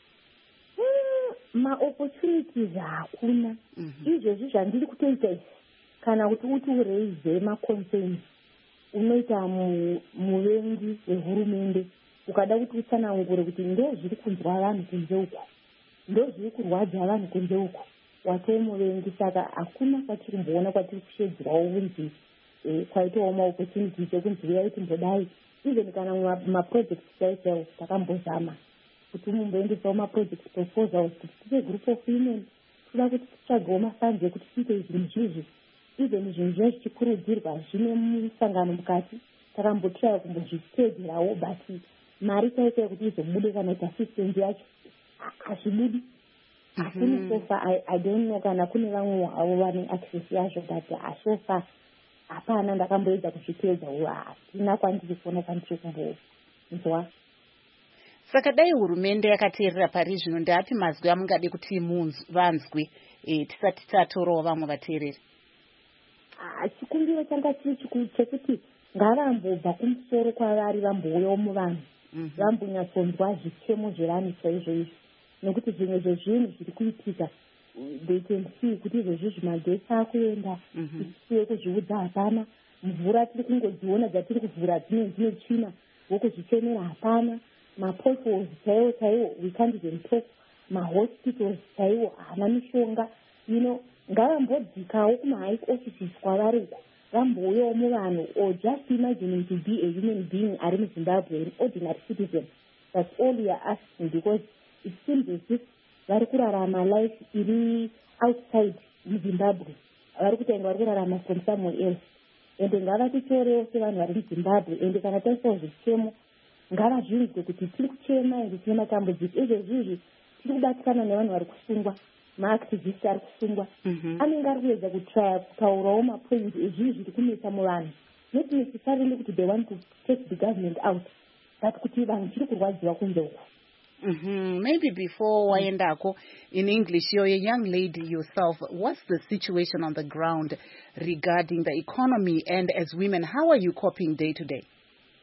maopportunities hakuna. Izvezvi zvandiri kutoita izvi kana kuti uti ureize maconcerns unoita muvengi wehurumende ukada kuti utsanangure kuti ndo zviri kunzwa vanhu kunze uko ndo zviri kurwadza vanhu kunze uko watoo muvengi. Saka hakuna kwatiri kumboona kwatiri kushedzwawo kunzi kwaitawo maopportunities ekunzi uyai timbodai. Even kana maprojects chaichaiwo takambozama kuti mumboendesawo maproject proposals kuti tipe group of women toda kuti titsvagewo mafunds ekuti tiite zvinhu izvizvi. Even zvinhu zviya zvichikurudzirwa zvine musangano mukati takambotraya kumbozvitedzerawo but mari chaichai kuti izobude kana kuti assistance yacho hazvibudi. Hakuna sofa. I don't know kana kune vamwe avo vane access yazvo but asofa hapana ndakamboedza kuzvitedza hatina kwandiri kuona kwandiri kumbonzwa. Saka dai hurumende yakateerera pari zvino ndapi mazwi amungade kuti vanzwe tisati tatorawo vamwe vateereri? Chikumbiro changa chiri chikuru chekuti ngavambobva kumusoro kwavari vambouyawo muvanhu vambonyatsonzwa zvichemo zvevanhu chaizvo izvi nekuti zvimwe zvezvinhu zviri kuitika they can see kuti izvezvizvi magetsi akuenda tisiye kuzviudza hapana. Mvura tiri kungodziona dzatiri kuvhura dzine dzine tsvina wokuzvichemera hapana. Mapotholes chaiwo chaiwo we can't even talk. Mahospitals chaiwo hana mishonga. You know, ngavambodzikawo kumahigh offices kwavari uko vambouyawo muvanhu or just imagining to be a human being ari muZimbabwe, an ordinary citizen. That's all we are asking because it seems as if vari kurarama life iri outside muZimbabwe, vari kutenga vari kurarama from somewhere else. Ende ngavatitorewo sevanhu vari muZimbabwe, ende kana taitawo zvichemo ngavazvinzwe kuti tiri kuchema ende tine matambudziko. Izvezvizvi tiri kubatikana nevanhu vari kusungwa, maactivist ari kusungwa, anenge ari kuedza kutraya kutaurawo mapoint ezvinhu zviri kunetsa muvanhu, not necessarily kuti they want to take the government out, but kuti vanhu tiri kurwadziwa kunze uku. Mm-hmm. Maybe before Wayendako, in English, you're a young lady yourself. What's the situation on the ground regarding the economy, and as women, how are you coping day to day?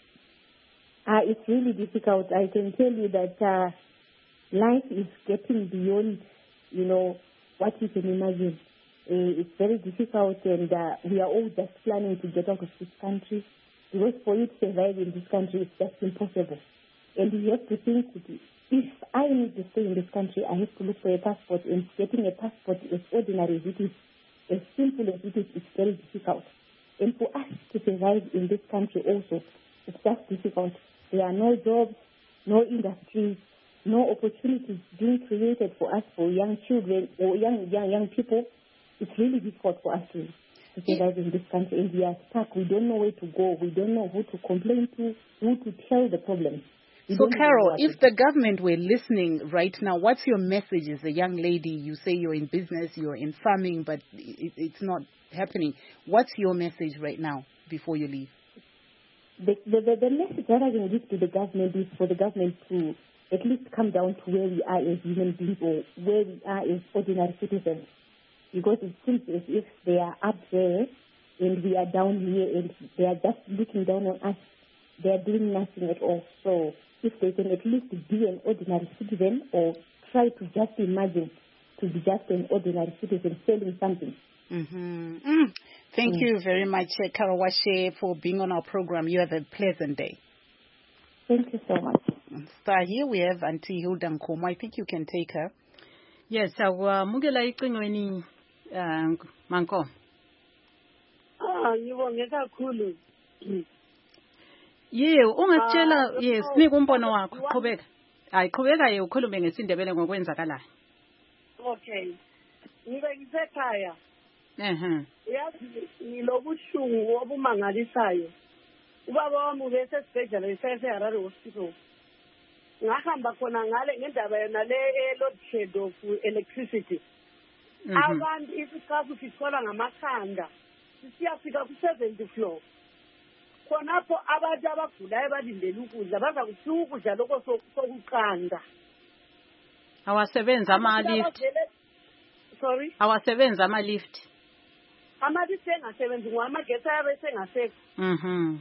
Uh, it's really difficult. I can tell you that uh, life is getting beyond, you know, what you can imagine. Uh, it's very difficult, and uh, we are all just planning to get out of this country, because for you to survive in this country, it's just impossible. And you have to think that if I need to stay in this country, I have to look for a passport, and getting a passport, as ordinary as it is, as simple as it is, it's very difficult. And for us to survive in this country also, it's just difficult. There are no jobs, no industries, no opportunities being created for us, for young children or young young young people. It's really difficult for us to, to survive in this country, and we are stuck. We don't know where to go. We don't know who to complain to, who to tell the problem. So, Carol, if the government were listening right now, what's your message as a young lady? You say you're in business, you're in farming, but it, it's not happening. What's your message right now before you leave? The, the, the, the message that I can give to the government is for the government to at least come down to where we are as human beings, or where we are as ordinary citizens. Because it seems as if they are up there and we are down here, and they are just looking down on us. They are doing nothing at all. So if they can at least be an ordinary citizen, or try to just imagine to be just an ordinary citizen selling something. Mm-hmm. Mm. Thank mm. you very much, uh, Carol Washe, for being on our program. You have a pleasant day. Thank you so much. Star, here we have Auntie Hilda Nkomo. I think you can take her. Yes, awamukela icingweni Manko. Ah, ngibonge kakhulu. Yebo, ungasitshela yes nika umbono wakho, qhubeka. Hayi qhubeka ye ukhulume ngesindebele ngokwenzakalayo. Okay. Ngibe ngisekhaya. Ehhe. Uyazi ngilobushungu obumangalisayo. Ubaba wami ubese sibhedlela isese Harare Hospital. Ngahamba khona ngale ngendaba yona le load shed of electricity. Abantu isikhafu sithola ngamakhanda. Siyafika ku seventh floor. Khonapho abantu abagulayo balindele ukudla baza kuthiwa ukudla lokho sokuqanda. Awasebenza ama lift. Sorry? Awasebenza ama lift. Ama lift engasebenzi ngoba amagesi ayabe sengasekho. Mhm.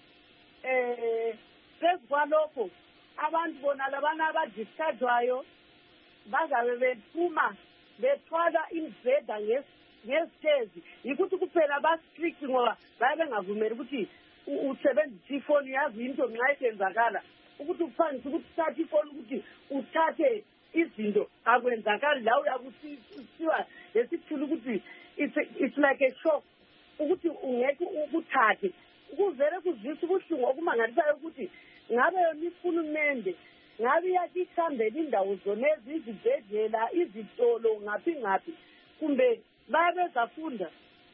Eh phezu kwalokho abantu bona labana abadischargewayo bazabe bephuma bethwala imibheda ngesitezi. Yikuthi kuphela ba strict ngoba babe ngavumeli ukuthi usebenzise ifoni yazi into nxa isenzakala ukuthi ufanele ukuthi uthathe ifoni ukuthi uthathe izinto akwenzakala la uyakusiwa lesithula ukuthi it's it's like a shock ukuthi ungeke ukuthathe ukuvele kuzwisa ubuhlungu okumangalisayo ukuthi ngabe yona ifulumende ngabe yakikhambela indawo zona ezizibhedlela izitolo ngaphi ngaphi kumbe babezafunda.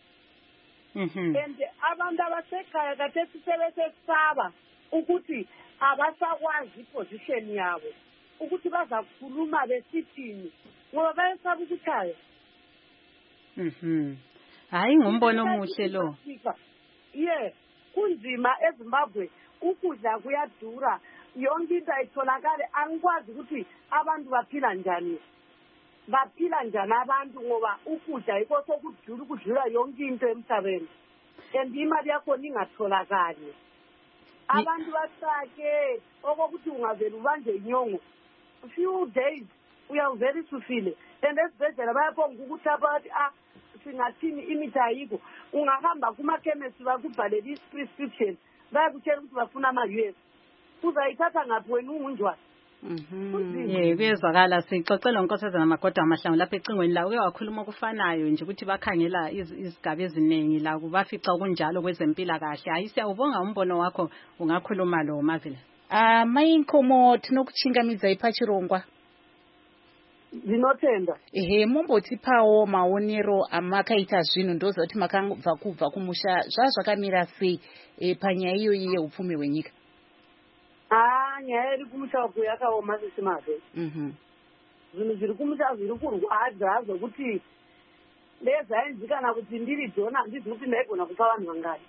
Mhm. And abantu abasekhaya kade sisebesesaba ukuthi abasakwazi position yabo ukuthi bazakhuluma besithini ngoba bayesaba ukuthaya. Mhm. Hayi ngumbono omuhle lo. Yeah, kunzima eZimbabwe ukudla kuyadura yonke into ayitholakala angikwazi ukuthi abantu baphila njani. Baphila njani abantu ngoba ukudla yikho sokudlula ukudlula yonke into emhlabeni. And imali yakho ningatholakali. Abantu basake okokuthi ungavela ubanje inyongo. Few days uyavela isufile. And esibhedlela bayabonga ukuthi abathi ah singathini imithi ayikho. Ungahamba kuma chemist bakubhalele prescription. Bayakutshela ukuthi bafuna ama U S. Uzayithatha ngaphi wena ungunjwa? Mhm. Yeah, kuyezwakala sixoxela unkosazana Magoda Mahlangu lapha ecingweni la uke wakhuluma okufanayo nje ukuthi bakhangela izigaba eziningi la kubafica kunjalo kwezempila kahle. Hayi siyawubonga umbono wakho ungakhuluma lo Mavile. Ah, Mai Nkomo tinokuchingamiza ipachirongwa. Ndinotenda. Ehe, mumbotipawo maonero amakaita zvinhu ndoza kuti makabva kubva kumusha zvazvakamira sei e, panyaya iyoyi yeupfumi hwenyika. Ah, nyaya iri kumusha uku yakaoma sesimazve. Mhm. Zvinhu zviri kumusha zviri kurwadza zvokuti ndezainzi kana kuti ndiri Jona handizvi kuti ndaigona kupa vanhu vangani.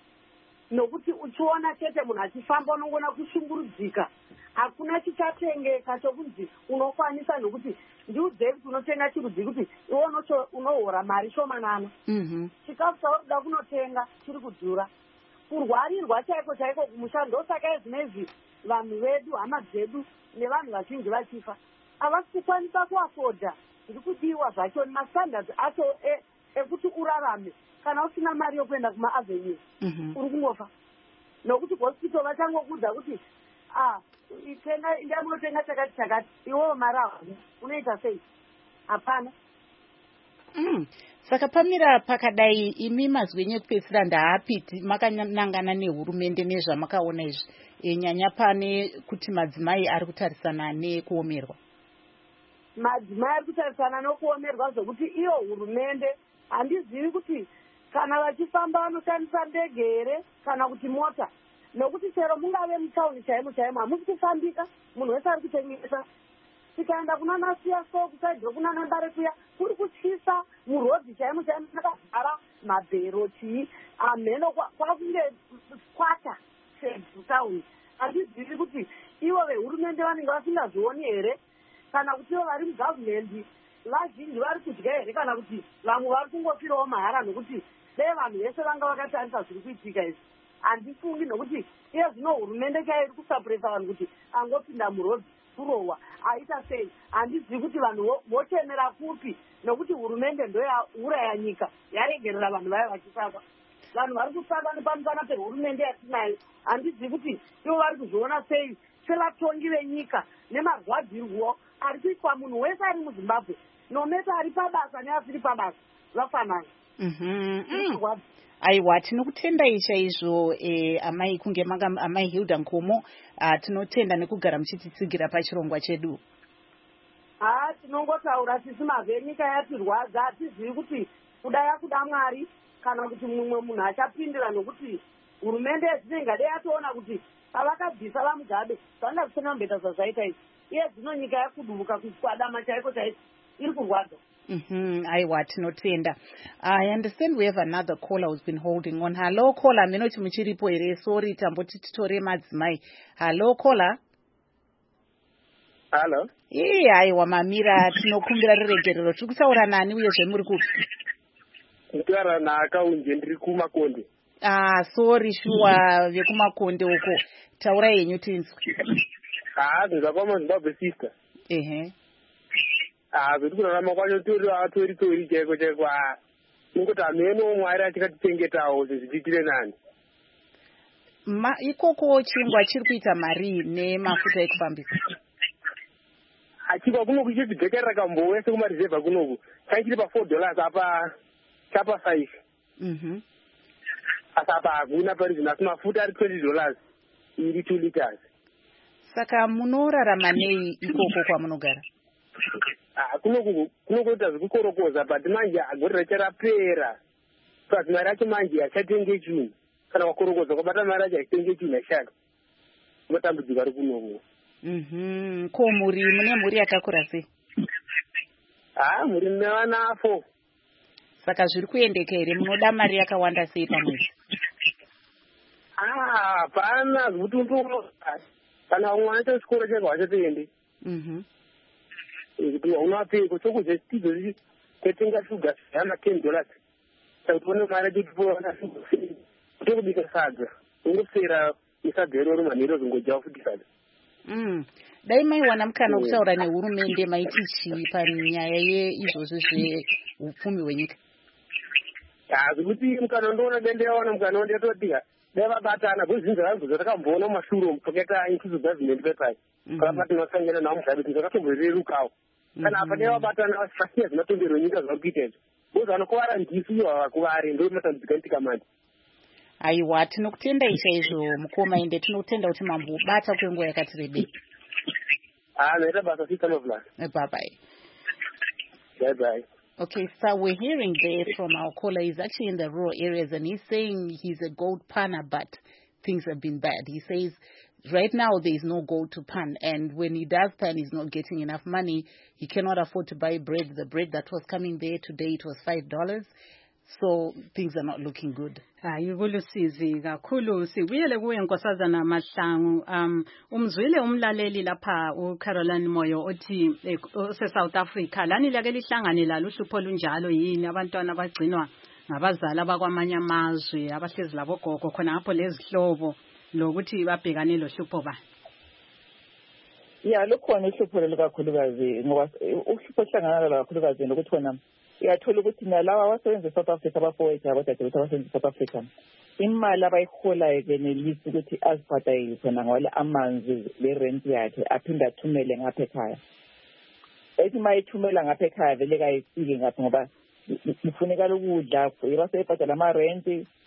Nokuti uchiona chete munhu achifamba unongona kushungurudzika. Hakuna chichatengeka chokunzi unokwanisa nokuti ndiudzei kuti unotenga chirudzi kuti iwe unohora mari shomanana. Mhm. Chikafu chaurikuda kunotenga chiri kudhura. Kurwarirwa chaiko chaiko kumusha ndosaka izvinezvi vanhu vedu hama dzedu nevanhu vazhinji vachifa. Havasi kukwanisa kuafodha zviri kudiwa zvacho mastandards acho ekuti urarame kana usina mari yokuenda kumaavenue uri kungofa. Nokuti hospital vachangokudza kuti ah itenga inda munotenga chakati chakati iwewo mari hauna unoita sei? Hapana. Mm. Saka pamira pakadai imi mazwi enyu ekupedzisira ndaapiti makanangana nehurumende nezvamakaona izvi e, nyanya pane kuti madzimai ari kutarisana nekuomerwa. Madzimai ari kutarisana nekuomerwa zvokuti iyo hurumende handizivi kuti kana vachifamba vanoshandisa ndege here kana kuti mota. Nokuti chero mungave mutauni chaimo chaimo hamusi kufambika munhu wese ari kutengesa. Tikaenda kuna nasiya so kusaidhiro kuna nambare kuya kuri kutyisa murodhi chaimo chaimo akagara mabhero chii amheno kwakunge kwata mutauni. Handizivi kuti ivo vehurumende vanenge vasingazvioni here kana kuti ivo vari mugavhumendi vazhinji vari kudya here kana kuti vamwe vari kungofirawo mahara nokuti dei vanhu vese vanga vakatarisa zviri kuitika izvi. Handifungi nokuti iye zvino hurumende chairi kusapuresa vanhu kuti angopinda murodhi kurohwa aita sei. Handizivi kuti vanhu vochemera kupi nokuti hurumende ndoyauraya nyika yaregerera vanhu vayo vachisafa. Vanhu vari kusava nepamusana pehurumende yatinayo handizivi kuti ivo vari kuzviona sei sevatongi venyika nemarwadzirwo ari kuitwa munhu wese ari muZimbabwe nometa ari pabasa neasiri pabasa vafanana. Mhm. Aiwa, tinokutendai chaizvo e, amai kunge manga amai Hilda Nkomo. Uh, tinotenda nekugara muchititsigira pachirongwa chedu. Ah, tinongotaura sisi mazve nyika yatirwadza hatizivi kuti kuda yakuda Mwari kana kuti mumwe munhu achapindira nokuti hurumende dzinenge dei atoona kuti pavakabvisa vaMugabe vanga zvisina kumbeta zvazvaita izvi. Iye dzino nyika yakudubuka kwadama chaiko chaiko iri kurwadza. Mm-hmm. Aiwa, tinotenda. I understand we have another caller who's been holding on. Hello caller, minoti muchiripo here. Sorry, tamboti titore madzimai. Hello caller. Hello. Eh, aiwa mamira, tinokumbira ruregerero. Tiri kutaura nani uye zvemuri kupi? Kutaura naakaunje ndiri kuMakonde. Ah, sorry shuwa vekuMakonde uko. Taura yenyu tinzwe. Ah, ndakama Zimbabwe sister. Ehe. Ah, zvekurarama kwacho tori atori tori chaiko chaiko ah. Ningoti ameno Mwari achikatitengetawo zvichitire nani. Ma ikoko chingwa chiri kuita mari nemafuta ekufambisa. Achikwa kunoku chechibhekera kambowe sekumarizevha kunoku. Chachiri pa four dollars apa chapa five. Mhm. Asa apa hakuna parizvi asi mafuta ari twenty dollars. Iri two liters. Saka munorarama nei ikoko kwamunogara? Ah, kunoku kunokuita zvekukorokoza but manje agore racharapera. Saka mari yacho manje achatenge chinhu. Kana wakorokoza kwabata mari yacho achitenge chinhu achishaka. Matambudziko ari kunoku. Mhm. Ko muri mune muri yakakura sei? Ah, muri nevana four. Saka zviri kuendeka here munoda mari yakawanda sei pamwedzi? Ah, pana zvutundu kana umwana chikoro chega wachatoende. Mhm. Kuti unapeko chokudya chitidzo chetenga shuga yana ten dollars. Saka tone mari yekuona shuga. Tokubika sadza. Ungosera isadza iro manhero zvingojawa futi sadza. Mm. Dai maiwana mukana wekutaura nehurumende maiti chii panyaya yeizvozvo zveupfumi hwenyika? Ah, zvekuti mukana ndoona dende yawana mukana ndiyatotiha. Dai vabatana bhuzinza rangu zvatakamboona mumashure pakaita inclusive government papers. Kana tinosangana nawo Mugabe zvakatomborerukawo. Kana apa dai vabatana vasifasiya zvinotongerwa nyika zvakuita izvo. Boza vanokuwara ndisi ivo havakuvari ndo matambudziko antika manje. Aiwa, tinokutendai chaizvo mukoma ende tinotenda kuti mambobata kwenguva yakati rebei. Ah, naita basa sita mavula. Bye bye. Bye bye. Okay, so we're hearing there from our caller. He's actually in the rural areas, and he's saying he's a goat panner, but things have been bad. He says right now there is no goat to pan, and when he does pan, he's not getting enough money. He cannot afford to buy bread. The bread that was coming there today, it was five dollars. So things are not looking good. Hayi kulusizi kakhulu sibuyele kuye Nkosazana Mahlangu. um umzwile umlaleli lapha uCaroline Moyo othi ose South Africa lani lake lihlangane la luhlupho lunjalo yini abantwana bagcinwa ngabazali abakwamanye amazwe abahlezi labo gogo khona ngapho lezihlobo lokuthi babhekane lohlupho ba. Yeah, lukhona uhlupho likakhulukazi ngoba uhlupho hlangana kakhulukazi lokuthi khona uyathola ukuthi nalabo abasebenza eSouth Africa abafowethu abadadewethu abasebenza eSouth Africa imali abayiholayo benelisa ukuthi azibhadale khona ngoba amanzi le rent yakhe aphinda athumele ngapha ekhaya. Ethi mayithumela ngapha ekhaya vele kayifiki ngapha ngoba kufuneka ukudla yebasebhadala ama rent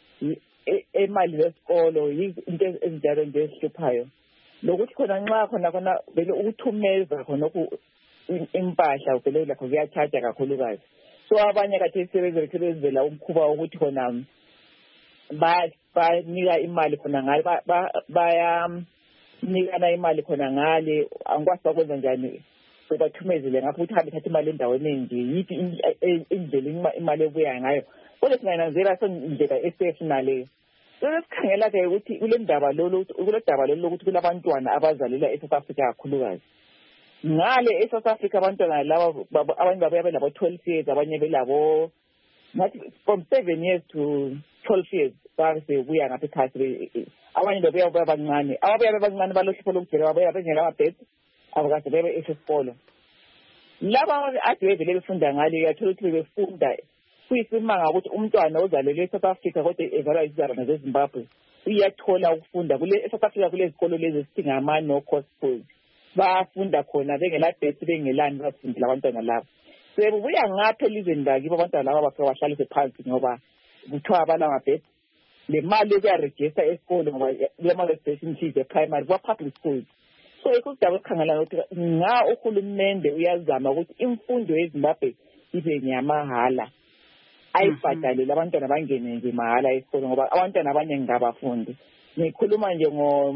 emali lesikolo into ezinjalo nje esihluphayo. Lokuthi khona nxa khona khona vele ukuthumeza khona impahla vele lakho kuyacharge kakhulukazi. So abanye kade sebezela umkhuba ukuthi khona ba banika imali khona ngale baya nikana imali khona ngale angikwazi ukwenza njani sobathumezele ngapha ukuthi hambe thatha imali endaweni enje yithi indlela imali ebuya ngayo kodwa singananzela sondlela esafe nale. Sesikhangela ke ukuthi kule ndaba lo kule ndaba lo ukuthi kulabantwana abazalela eSouth Africa kakhulukazi ngale eSouth Africa abantwana laba abanye babuya belabo twelve years abanye belabo ngathi from seven years to twelve years base buya ngapha ekhaya abanye babuya babancane ababuya babancane balohlupho lokugcina babuya bengela amabhedi abakade bebe esikolo laba ade vele befunda ngale uyathola ukuthi befunda kuyisimanga ukuthi umntwana ozalelwe eSouth Africa kodwa ezalwa izizarana zeZimbabwe uyathola ukufunda kule eSouth Africa kule zikolo lezi esidinga ama no cost schools bafunda khona bengela bhesi bengelani bafundela abantwana labo. Sebubuya ngapha elizweni lakibo abantwana laba bafika bahlalise phansi ngoba kuthiwa abala amabhedi le mali ukuyaregister esikolo ngoba le mali station fees e-primary kwa public schools. So ikudaba ukukhangela ukuthi nga uhulumende uyazama ukuthi imfundo yeZimbabwe ibe nyamahala ayibhadale labantwana bangene nje mahala esikolo ngoba abantwana abaningi ngabafundi. Ngikhuluma nje ngo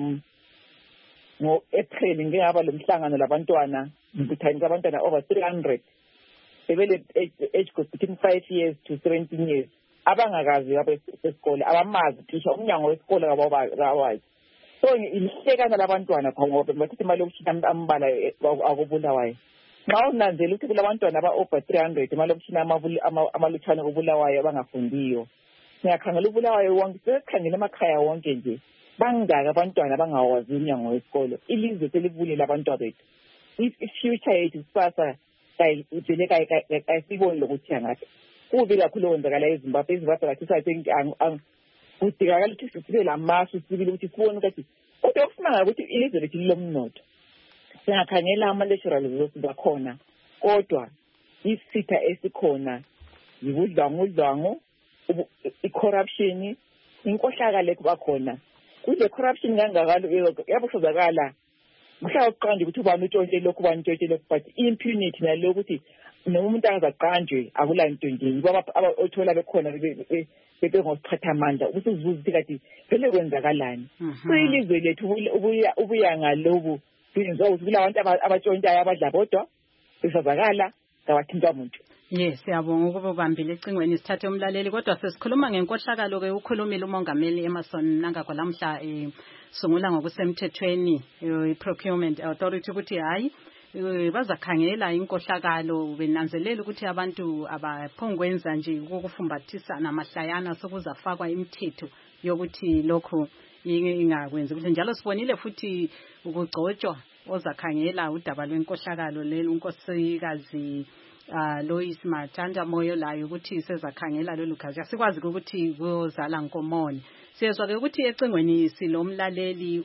ngo April ngingaba lomhlangano labantwana ngikuthanda abantwana over three hundred sebele age group between five years to seventeen years abangakazi abesikole abamazi thisha umnyango wesikole kabawazi. So ilihlekana labantwana ngoba bathatha imali yokushina ambala akubulawayo. Nxa unanzela ukuthi kulabantwana aba over three hundred imali yokushina amaluthana kubulawayo abangafundiyo. Siyakhangela ubulawayo wonke sikhangela emakhaya wonke nje bangaka abantwana abangawazi umnyango wesikolo ilizwe selibulile abantwana bethu. Future yethu sipasa kayivele kayisiboni lokuthi angathi kubi kakhulu kwenzakala eZimbabwe. eZimbabwe kathi sathi kudingakala ukuthi sibe lamasu sibili ukuthi sibone ukuthi kodwa okusimanga ukuthi ilizwe lethu lilomnotho. Singakhangela ama-natural resources bakhona kodwa isitha esikhona yibudlwangudlwangu i-corruption inkohlakalo ekubakhona. Kule corruption kangakalo yabuhlazakala mhla uqanje ukuthi ubani utshontshe lokhu ubani utshontshe lokhu but impunity nalo ukuthi noma umuntu angazaqanjwe akula into nje ngoba othola bekhona bebe ngosiphatha amandla ukuthi uzibuza ukuthi kati vele kwenzakalani. So ilizwe lethu ubuya ubuya ngalobu kwenziwa ukuthi kulabantu abatshontshayo abadla bodwa besazakala ngabathinta umuntu. Yes, siyabonga ukuba ubambile ecingweni sithathe umlaleli kodwa sesikhuluma ngenkohlakalo ke ukhulumile umongameli Emerson Mnangagwa lamhla eh sungula ngokusemthethweni i-procurement authority ukuthi hayi bazakhangela inkohlakalo benanzelela ukuthi abantu abaphongwenza nje ukufumbathisa namahlayana sokuzafakwa imithetho yokuthi lokho ingakwenzi ukuthi njalo sibonile futhi ukugcotshwa ozakhangela udaba lwenkohlakalo lelo unkosikazi Uh, Lois Mathanda Moyo layo ukuthi sezakhangela lolu gazi asikwazi ukuthi kuzala Nkomoni. Siyezwa ke ukuthi ecingweni silomlaleli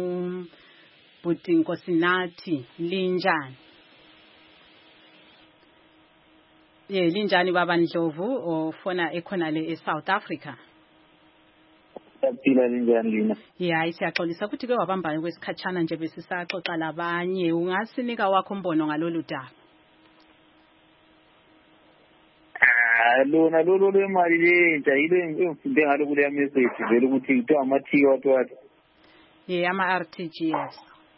uButi Nkosinathi linjani. Ye linjani baba Ndlovu ofona ekhona le eSouth Africa. Siyaphila linjani lina? Yeah, siyaxolisa ukuthi ke wabambana kwesikhatshana nje besisaxoxa labanye ungasinika wakho umbono ngalolu daba. lona lolo lemali lentsha yile engifunde ngalo kule message vele ukuthi kuthiwa ama-T wathi wathi ye ama-R T G S.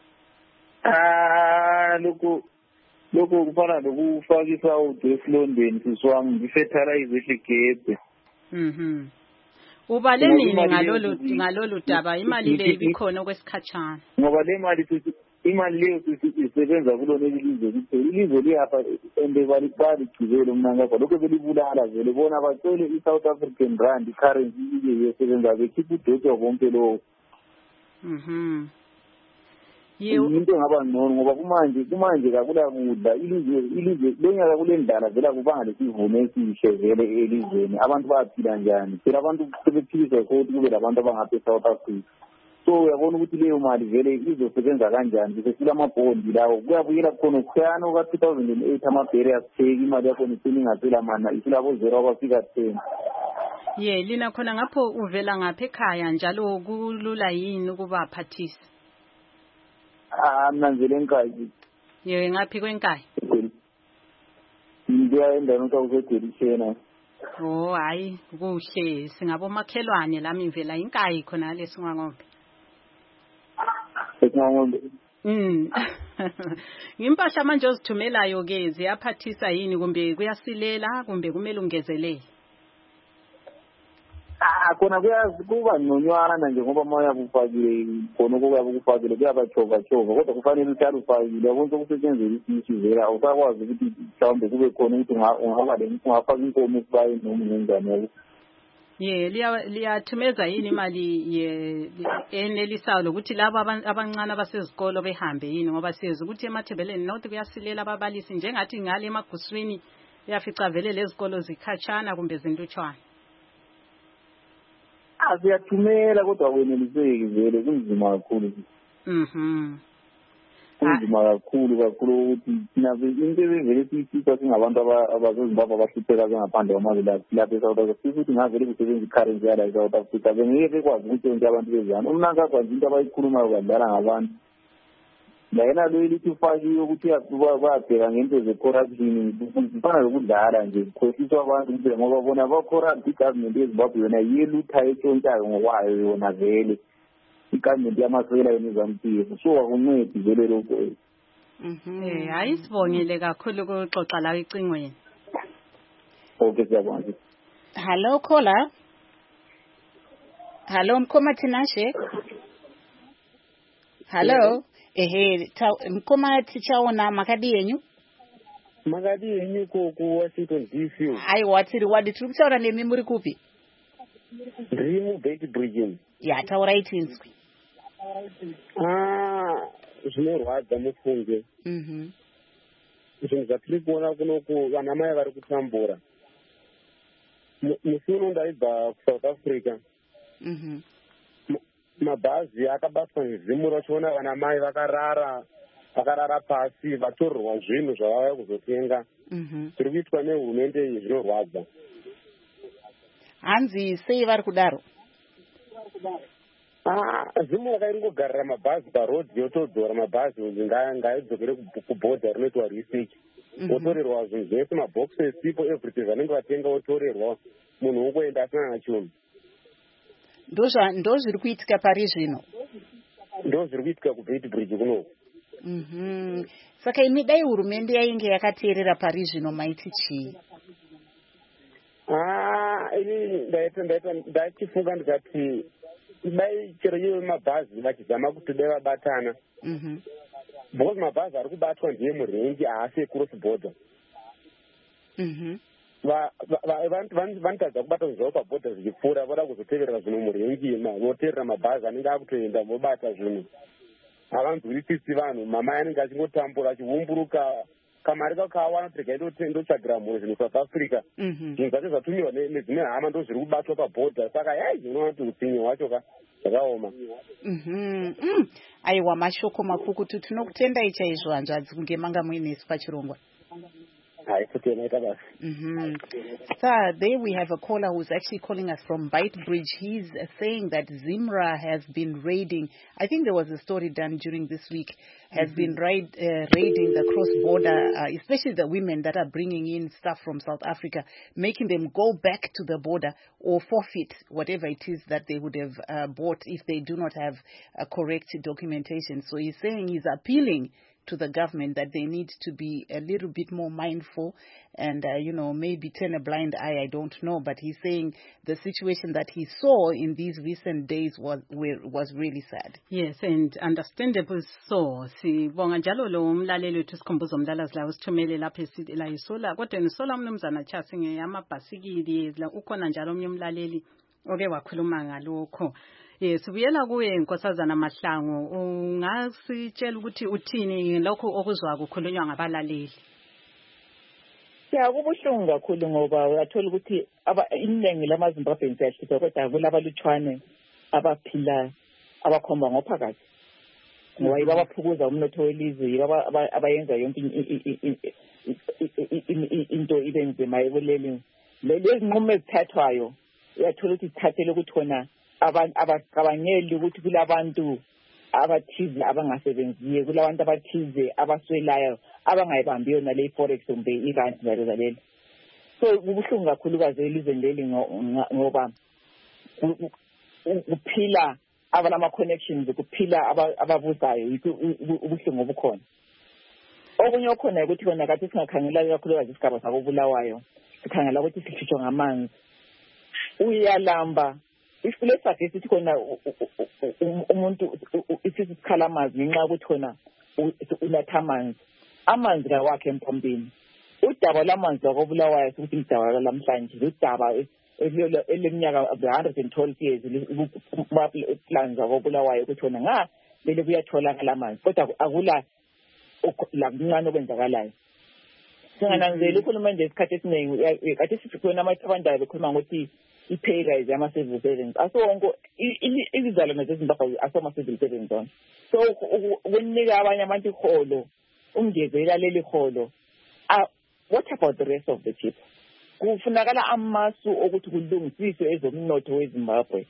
ah lokho lokho kufana lokufakisa ude esilondeni sisi wami ngifertilize ehlegebhe. Mhm. Ubale nini ngalolu ngalolu daba imali le ibikhona kwesikhatshana? Ngoba le mali imali leyo sisebenza kulona ilizwe kuphela ilizwe liyapha ende bali baligcibele umnangapha lokho belibulala vele bona bacele i-South African rand currency iye yesebenza bekhipha udoti bonke lowo. Mhm. Into engaba ngcono ngoba kumanje kumanje kakula kudla ilizwe ilizwe lenyaka kule ndala vela kubanga lesivuno esihle vele elizweni abantu bayaphila njani phela abantu sebephilisa ukuthi kube labantu abangapha eSouth Africa. So uyabona ukuthi leyo mali vele izosebenza kanjani besefika amabhondi lawo kuyabuyela khona khuyana ka two thousand eight amabheri asitheki imali yakho nisini ngaphela mana isila bo zero abafika ten. Ye lina khona ngapho uvela ngapha ekhaya njalo kulula yini ukuba phathisa? Ah mnanzele enkayi. Ye ngaphi kwenkayi? Ngiya endaweni kaUzedishena. Oh hayi kuhle singabo makhelwane lami ivela inkayi khona lesingwangombe. Ngombe. Mm. Ngimpahla manje ozithumelayo ke ziyaphathisa yini kumbe kuyasilela kumbe kumele ungezelele? Ah kona kuyazi kuba ngconywana nje ngoba moya kufakile khona kuyabe kufakile kuyabachova chova kodwa kufanele uhlale ufakile yabona ukusetshenzela isishi vele awusakwazi ukuthi mhlawumbe kube khona ukuthi ungaba le ungafaka inkomo kubaye noma ngenzani yabo. Ye liya liyathumeza yini imali ye enelisayo lokuthi labo abancane abasezikolo behambe yini ngoba siyazi ukuthi emathebeleni nothi kuyasilela ababalisi njengathi ngale emaguswini uyafica vele lezikolo zikhatshana kumbe zintutshwana. Asiyathumela kodwa weneliseki vele kunzima kakhulu. Mhm. Kunzima kakhulu kakhulu ukuthi thina into evele siyisisa singabantu abazozimbabwe abahlupheka ngaphandle kwamazwe lapha eSouth Africa futhi ngavele kusebenza i-currency yala eSouth Africa bengeke bekwazi ukuthi yonke abantu bezana umnankakho nje into abayikhulumayo badlala ngabantu layena lo elithi ufakiwe ukuthi bayabheka ngento ze-corruption kufana lokudlala nje kukhohliswa abantu kuphela ngoba bona ba-corrupt i-government yeZimbabwe yona yeluthayo etshontshayo ngokwayo yona vele igovernment yamaswela yona izamphisa so akuncedi vele lokho. Mhm. Eh hayi sibongile kakhulu ukuxoxa la ecingweni. Okay siyabonga. Hello caller. Hello Mkhoma Tinashe. Hello. Ehe Mkhoma tichaona makadi yenyu? Makadi yenyu ko ku Washington D C. Ai watiri wadi tiri kutaura nemi muri kupi? Ndiri muBeitbridge. Ya taura itinzwi. Ah zvinorwadza mufunge. Mhm. Zvinhu zvatiri kuona kunoku vana mai vari kutambura. Musi uno ndaibva kuSouth Africa. Mhm. Mabhazi akabatwa nezimu rachiona vana mai vakarara vakarara pasi vatorerwa zvinhu zvavauya kuzotenga. Mhm. Zviri kuitwa nehurumende iyi zvinorwadza. Hanzi sei vari kudaro? Ah, zimu yakaingogarira mabhazi parodhi yotodzora mabhazi ngaidzokere kubhodha rinoitwa research. Otorerwa zvinhu zvese mabhokisi esipo everything vanenge vatenga otorerwa munhu wongoenda asina nachunhu. Ndo zviri kuitika pari zvino? Ndo zviri kuitika kuBeitbridge kunoku. Mhm. Saka imi dai hurumende yainge yakateerera pari zvino maiti chii? Ah, ini ndaita ndaita ndachifunga ndikati dai chero iye mabhazi vachizama kuti dai vabatana. Mhm. Because mabhazi ari kubatwa ndiye murengi haasi ecross border. Mhm. vanotadza kubata zvavo pabhodha zvichipfuura voda kuzoteverera zvinhu murengi voteerera mabhazi anenge akutoenda vobata zvinhu havanzwisisi vanhu mamai anenge achingotambura achiumburuka kamari kako kawana kuti rega ndotsvagira mhuri zvinhu South Africa zvinhu zvacho zvatumirwa nedzimwe hama ndo zviri kubatwa pabhodha saka yai unoona kuti utsinye hwacho ka zvakaoma. Aiwa mashoko makukutu tinokutendai chaizvo hanzvadzi kunge manga muinesu pachirongwa. Mm-hmm. Sir, there we have a caller who's actually calling us from Beitbridge. He's uh, saying that Zimra has been raiding. I think there was a story done during this week. Has mm-hmm. been raid, uh, raiding the cross-border, uh, especially the women that are bringing in stuff from South Africa, making them go back to the border or forfeit whatever it is that they would have uh, bought if they do not have uh, correct documentation. So he's saying he's appealing to the government that they need to be a little bit more mindful and, uh, you know, maybe turn a blind eye, I don't know. But he's saying the situation that he saw in these recent days was was really sad. Yes, and understandable so. Sibonga njalo lo umlaleli wethu sikhumbuzo umlalazi la usithumele lapha esithi la isola kodwa nisola mnumzana Chasi ngeyamabhasikili la ukhona njalo omnye umlaleli oke wakhuluma ngalokho. Yes, sibuyela kuye Nkosazana Mahlangu, ungasitshela ukuthi uthini lokho okuzwa kukhulunywa ngabalaleli. Ya kubuhlungu kakhulu ngoba uyathola ukuthi iningi lamaZimbabweans ayahlupha kodwa kulabalutshwane abaphila abakhomba ngophakathi. Ngoba yiba abaphukuza umnotho welizwe, yiba abayenza yonke into ibe nzima ekuleli. Lezi nqumo ezithathwayo uyathola ukuthi ithathele ukuthi khona abantu abacabangeli ukuthi kulabantu abathize abangasebenziyo, kulabantu abathize abaswelayo abangayibambiyo nale forex kumbe irand nalelo. So kubuhlungu kakhulu kaze elizweni leli ngoba kuphila abanama connections, kuphila ababuzayo ubuhlungu obukhona. Okunye okhona ukuthi kona kathi singakhangela kakhulu kaze isigaba sakobulawayo, sikhangela ukuthi sihlutshwa ngamanzi. Uyalamba isifulesa sithi khona umuntu isisikhala amanzi ngenxa ukuthi khona unatha amanzi. Amanzi la wakhe empompini. Udaba lamanzi akobulawayo ukuthi idaba lamhlanje, udaba eleminyaka one hundred twelve years plans akobulawayo ukuthi khona nga lele kuyathola ngalamanzi kodwa akula la kuncane okwenzakalayo. Singananzela ukhulumende esikhathi esiningi kade sithi khona amathabandala bekhuluma ngokuthi i-pay rise yama-civil servants. Aso wonke izizalwane zeZimbabwe asoma-civil servants on. So ukunika abanye abantu iholo, umngezela leli holo. What about the rest of the people? Kufunakala amasu ukuthi kulungisiswe ezomnotho weZimbabwe.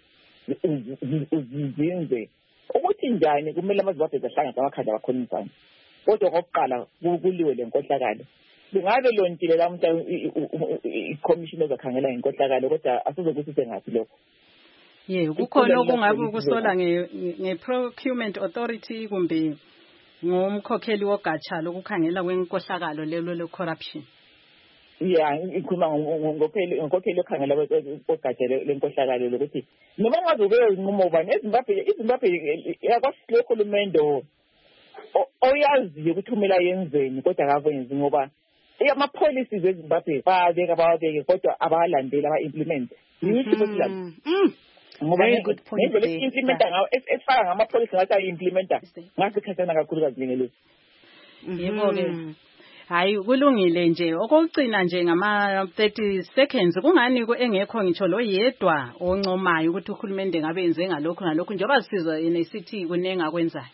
Uzinze ukuthi njani kumele amaZimbabwe ahlangane amakhanda abakhulumisana. Kodwa kokuqala kuliwe lenkohlakalo. Lingabe lontile la umuntu i-commission ezakhangela inkohlakalo kodwa asizokuthi ngathi lokho. Yeah, kukhona okungabe ukusola nge-procurement authority kumbe ngomkhokheli wogatsha lokukhangela kwenkohlakalo lelo le-corruption. Yeah, ikhuluma ngomkhokheli okhangela kwegatsha lenkohlakalo lokuthi noma ngazobe inqumo bani eZimbabwe iZimbabwe yakwaSilo Khulumendo oyaziyo ukuthi umela yenzeni kodwa akavenzi ngoba ama-policies eZimbabwe bayabeka bawabeke kodwa abalandeli aba-implement. Yithi kuthi Very good point. Ngendlela implementa ngawo efaka ngama-policy ngathi ayi-implementa ngasikhathana kakhulukazi njengelezi. Yebo-ke. Hayi kulungile nje okugcina nje ngama thirty seconds kungani engekho ngitsho lo yedwa oncomayo ukuthi uhulumende ngabe yenze ngalokho ngalokho njengoba sisizwa nesithi kunenga kwenzayo.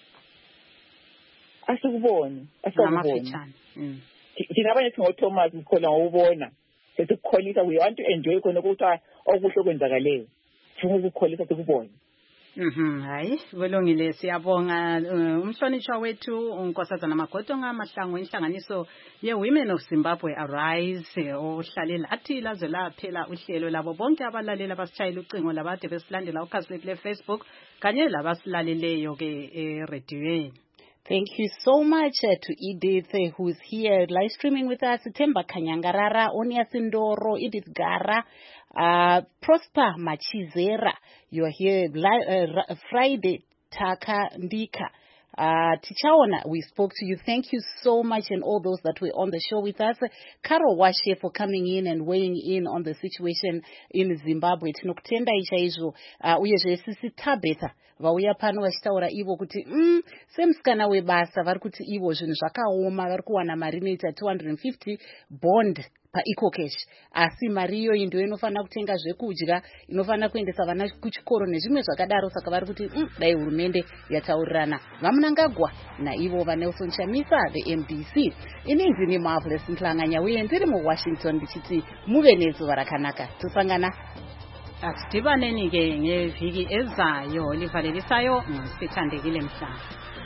Asikuboni, asikuboni. Mm. Thina abanye singo Thomas sikhona ngokubona. Sethi ukukholisa we want to enjoy khona ukuthi okuhle kwenzakaleyo. Sifuna ukukholisa sikubone. Mhm, hayi kulungile siyabonga umhlonishwa wethu uNkosazana Magodonga Mahlangu inhlanganiso ye Women of Zimbabwe Arise ohlalela athi laze laphela uhlelo labo bonke abalalela basishayela ucingo labade besilandela ukhasi le Facebook kanye labasilaleleyo ke eradioweni. Thank you so much uh, to Edith, uh, who's here live streaming with us. Temba Kanyangarara, Onia Sindoro, Edith Gara, uh, Prosper Machizera. You are here li- uh, Friday, Taka Ndika. Uh, Tichaona, we spoke to you. Thank you so much, and all those that were on the show with us. Karo Washe for coming in and weighing in on the situation in Zimbabwe. Tinokutenda ichaizo, uh, uyezve sisi Tabetha. Vauya pano vachitaura ivo kuti mm, semusikana webasa vari kuti ivo zvinhu zvakaoma vari kuwana mari inoita two hundred fifty bond paEcocash, asi mari iyoyi ndiyo inofanira kutenga zvekudya, inofanira kuendesa vana kuchikoro nezvimwe zvakadaro. Saka vari kuti mm, dai hurumende yataurirana. Vamunangagwa naivo vaNelson Chamisa veM B C. Ininzi ni Marvelous Mhlanganya uye ndiri muWashington ndichiti muve nezuva rakanaka. Tosangana Asidibaneni ke ngeviki ezayo livalelisayo ngosithandekile Mhlanga.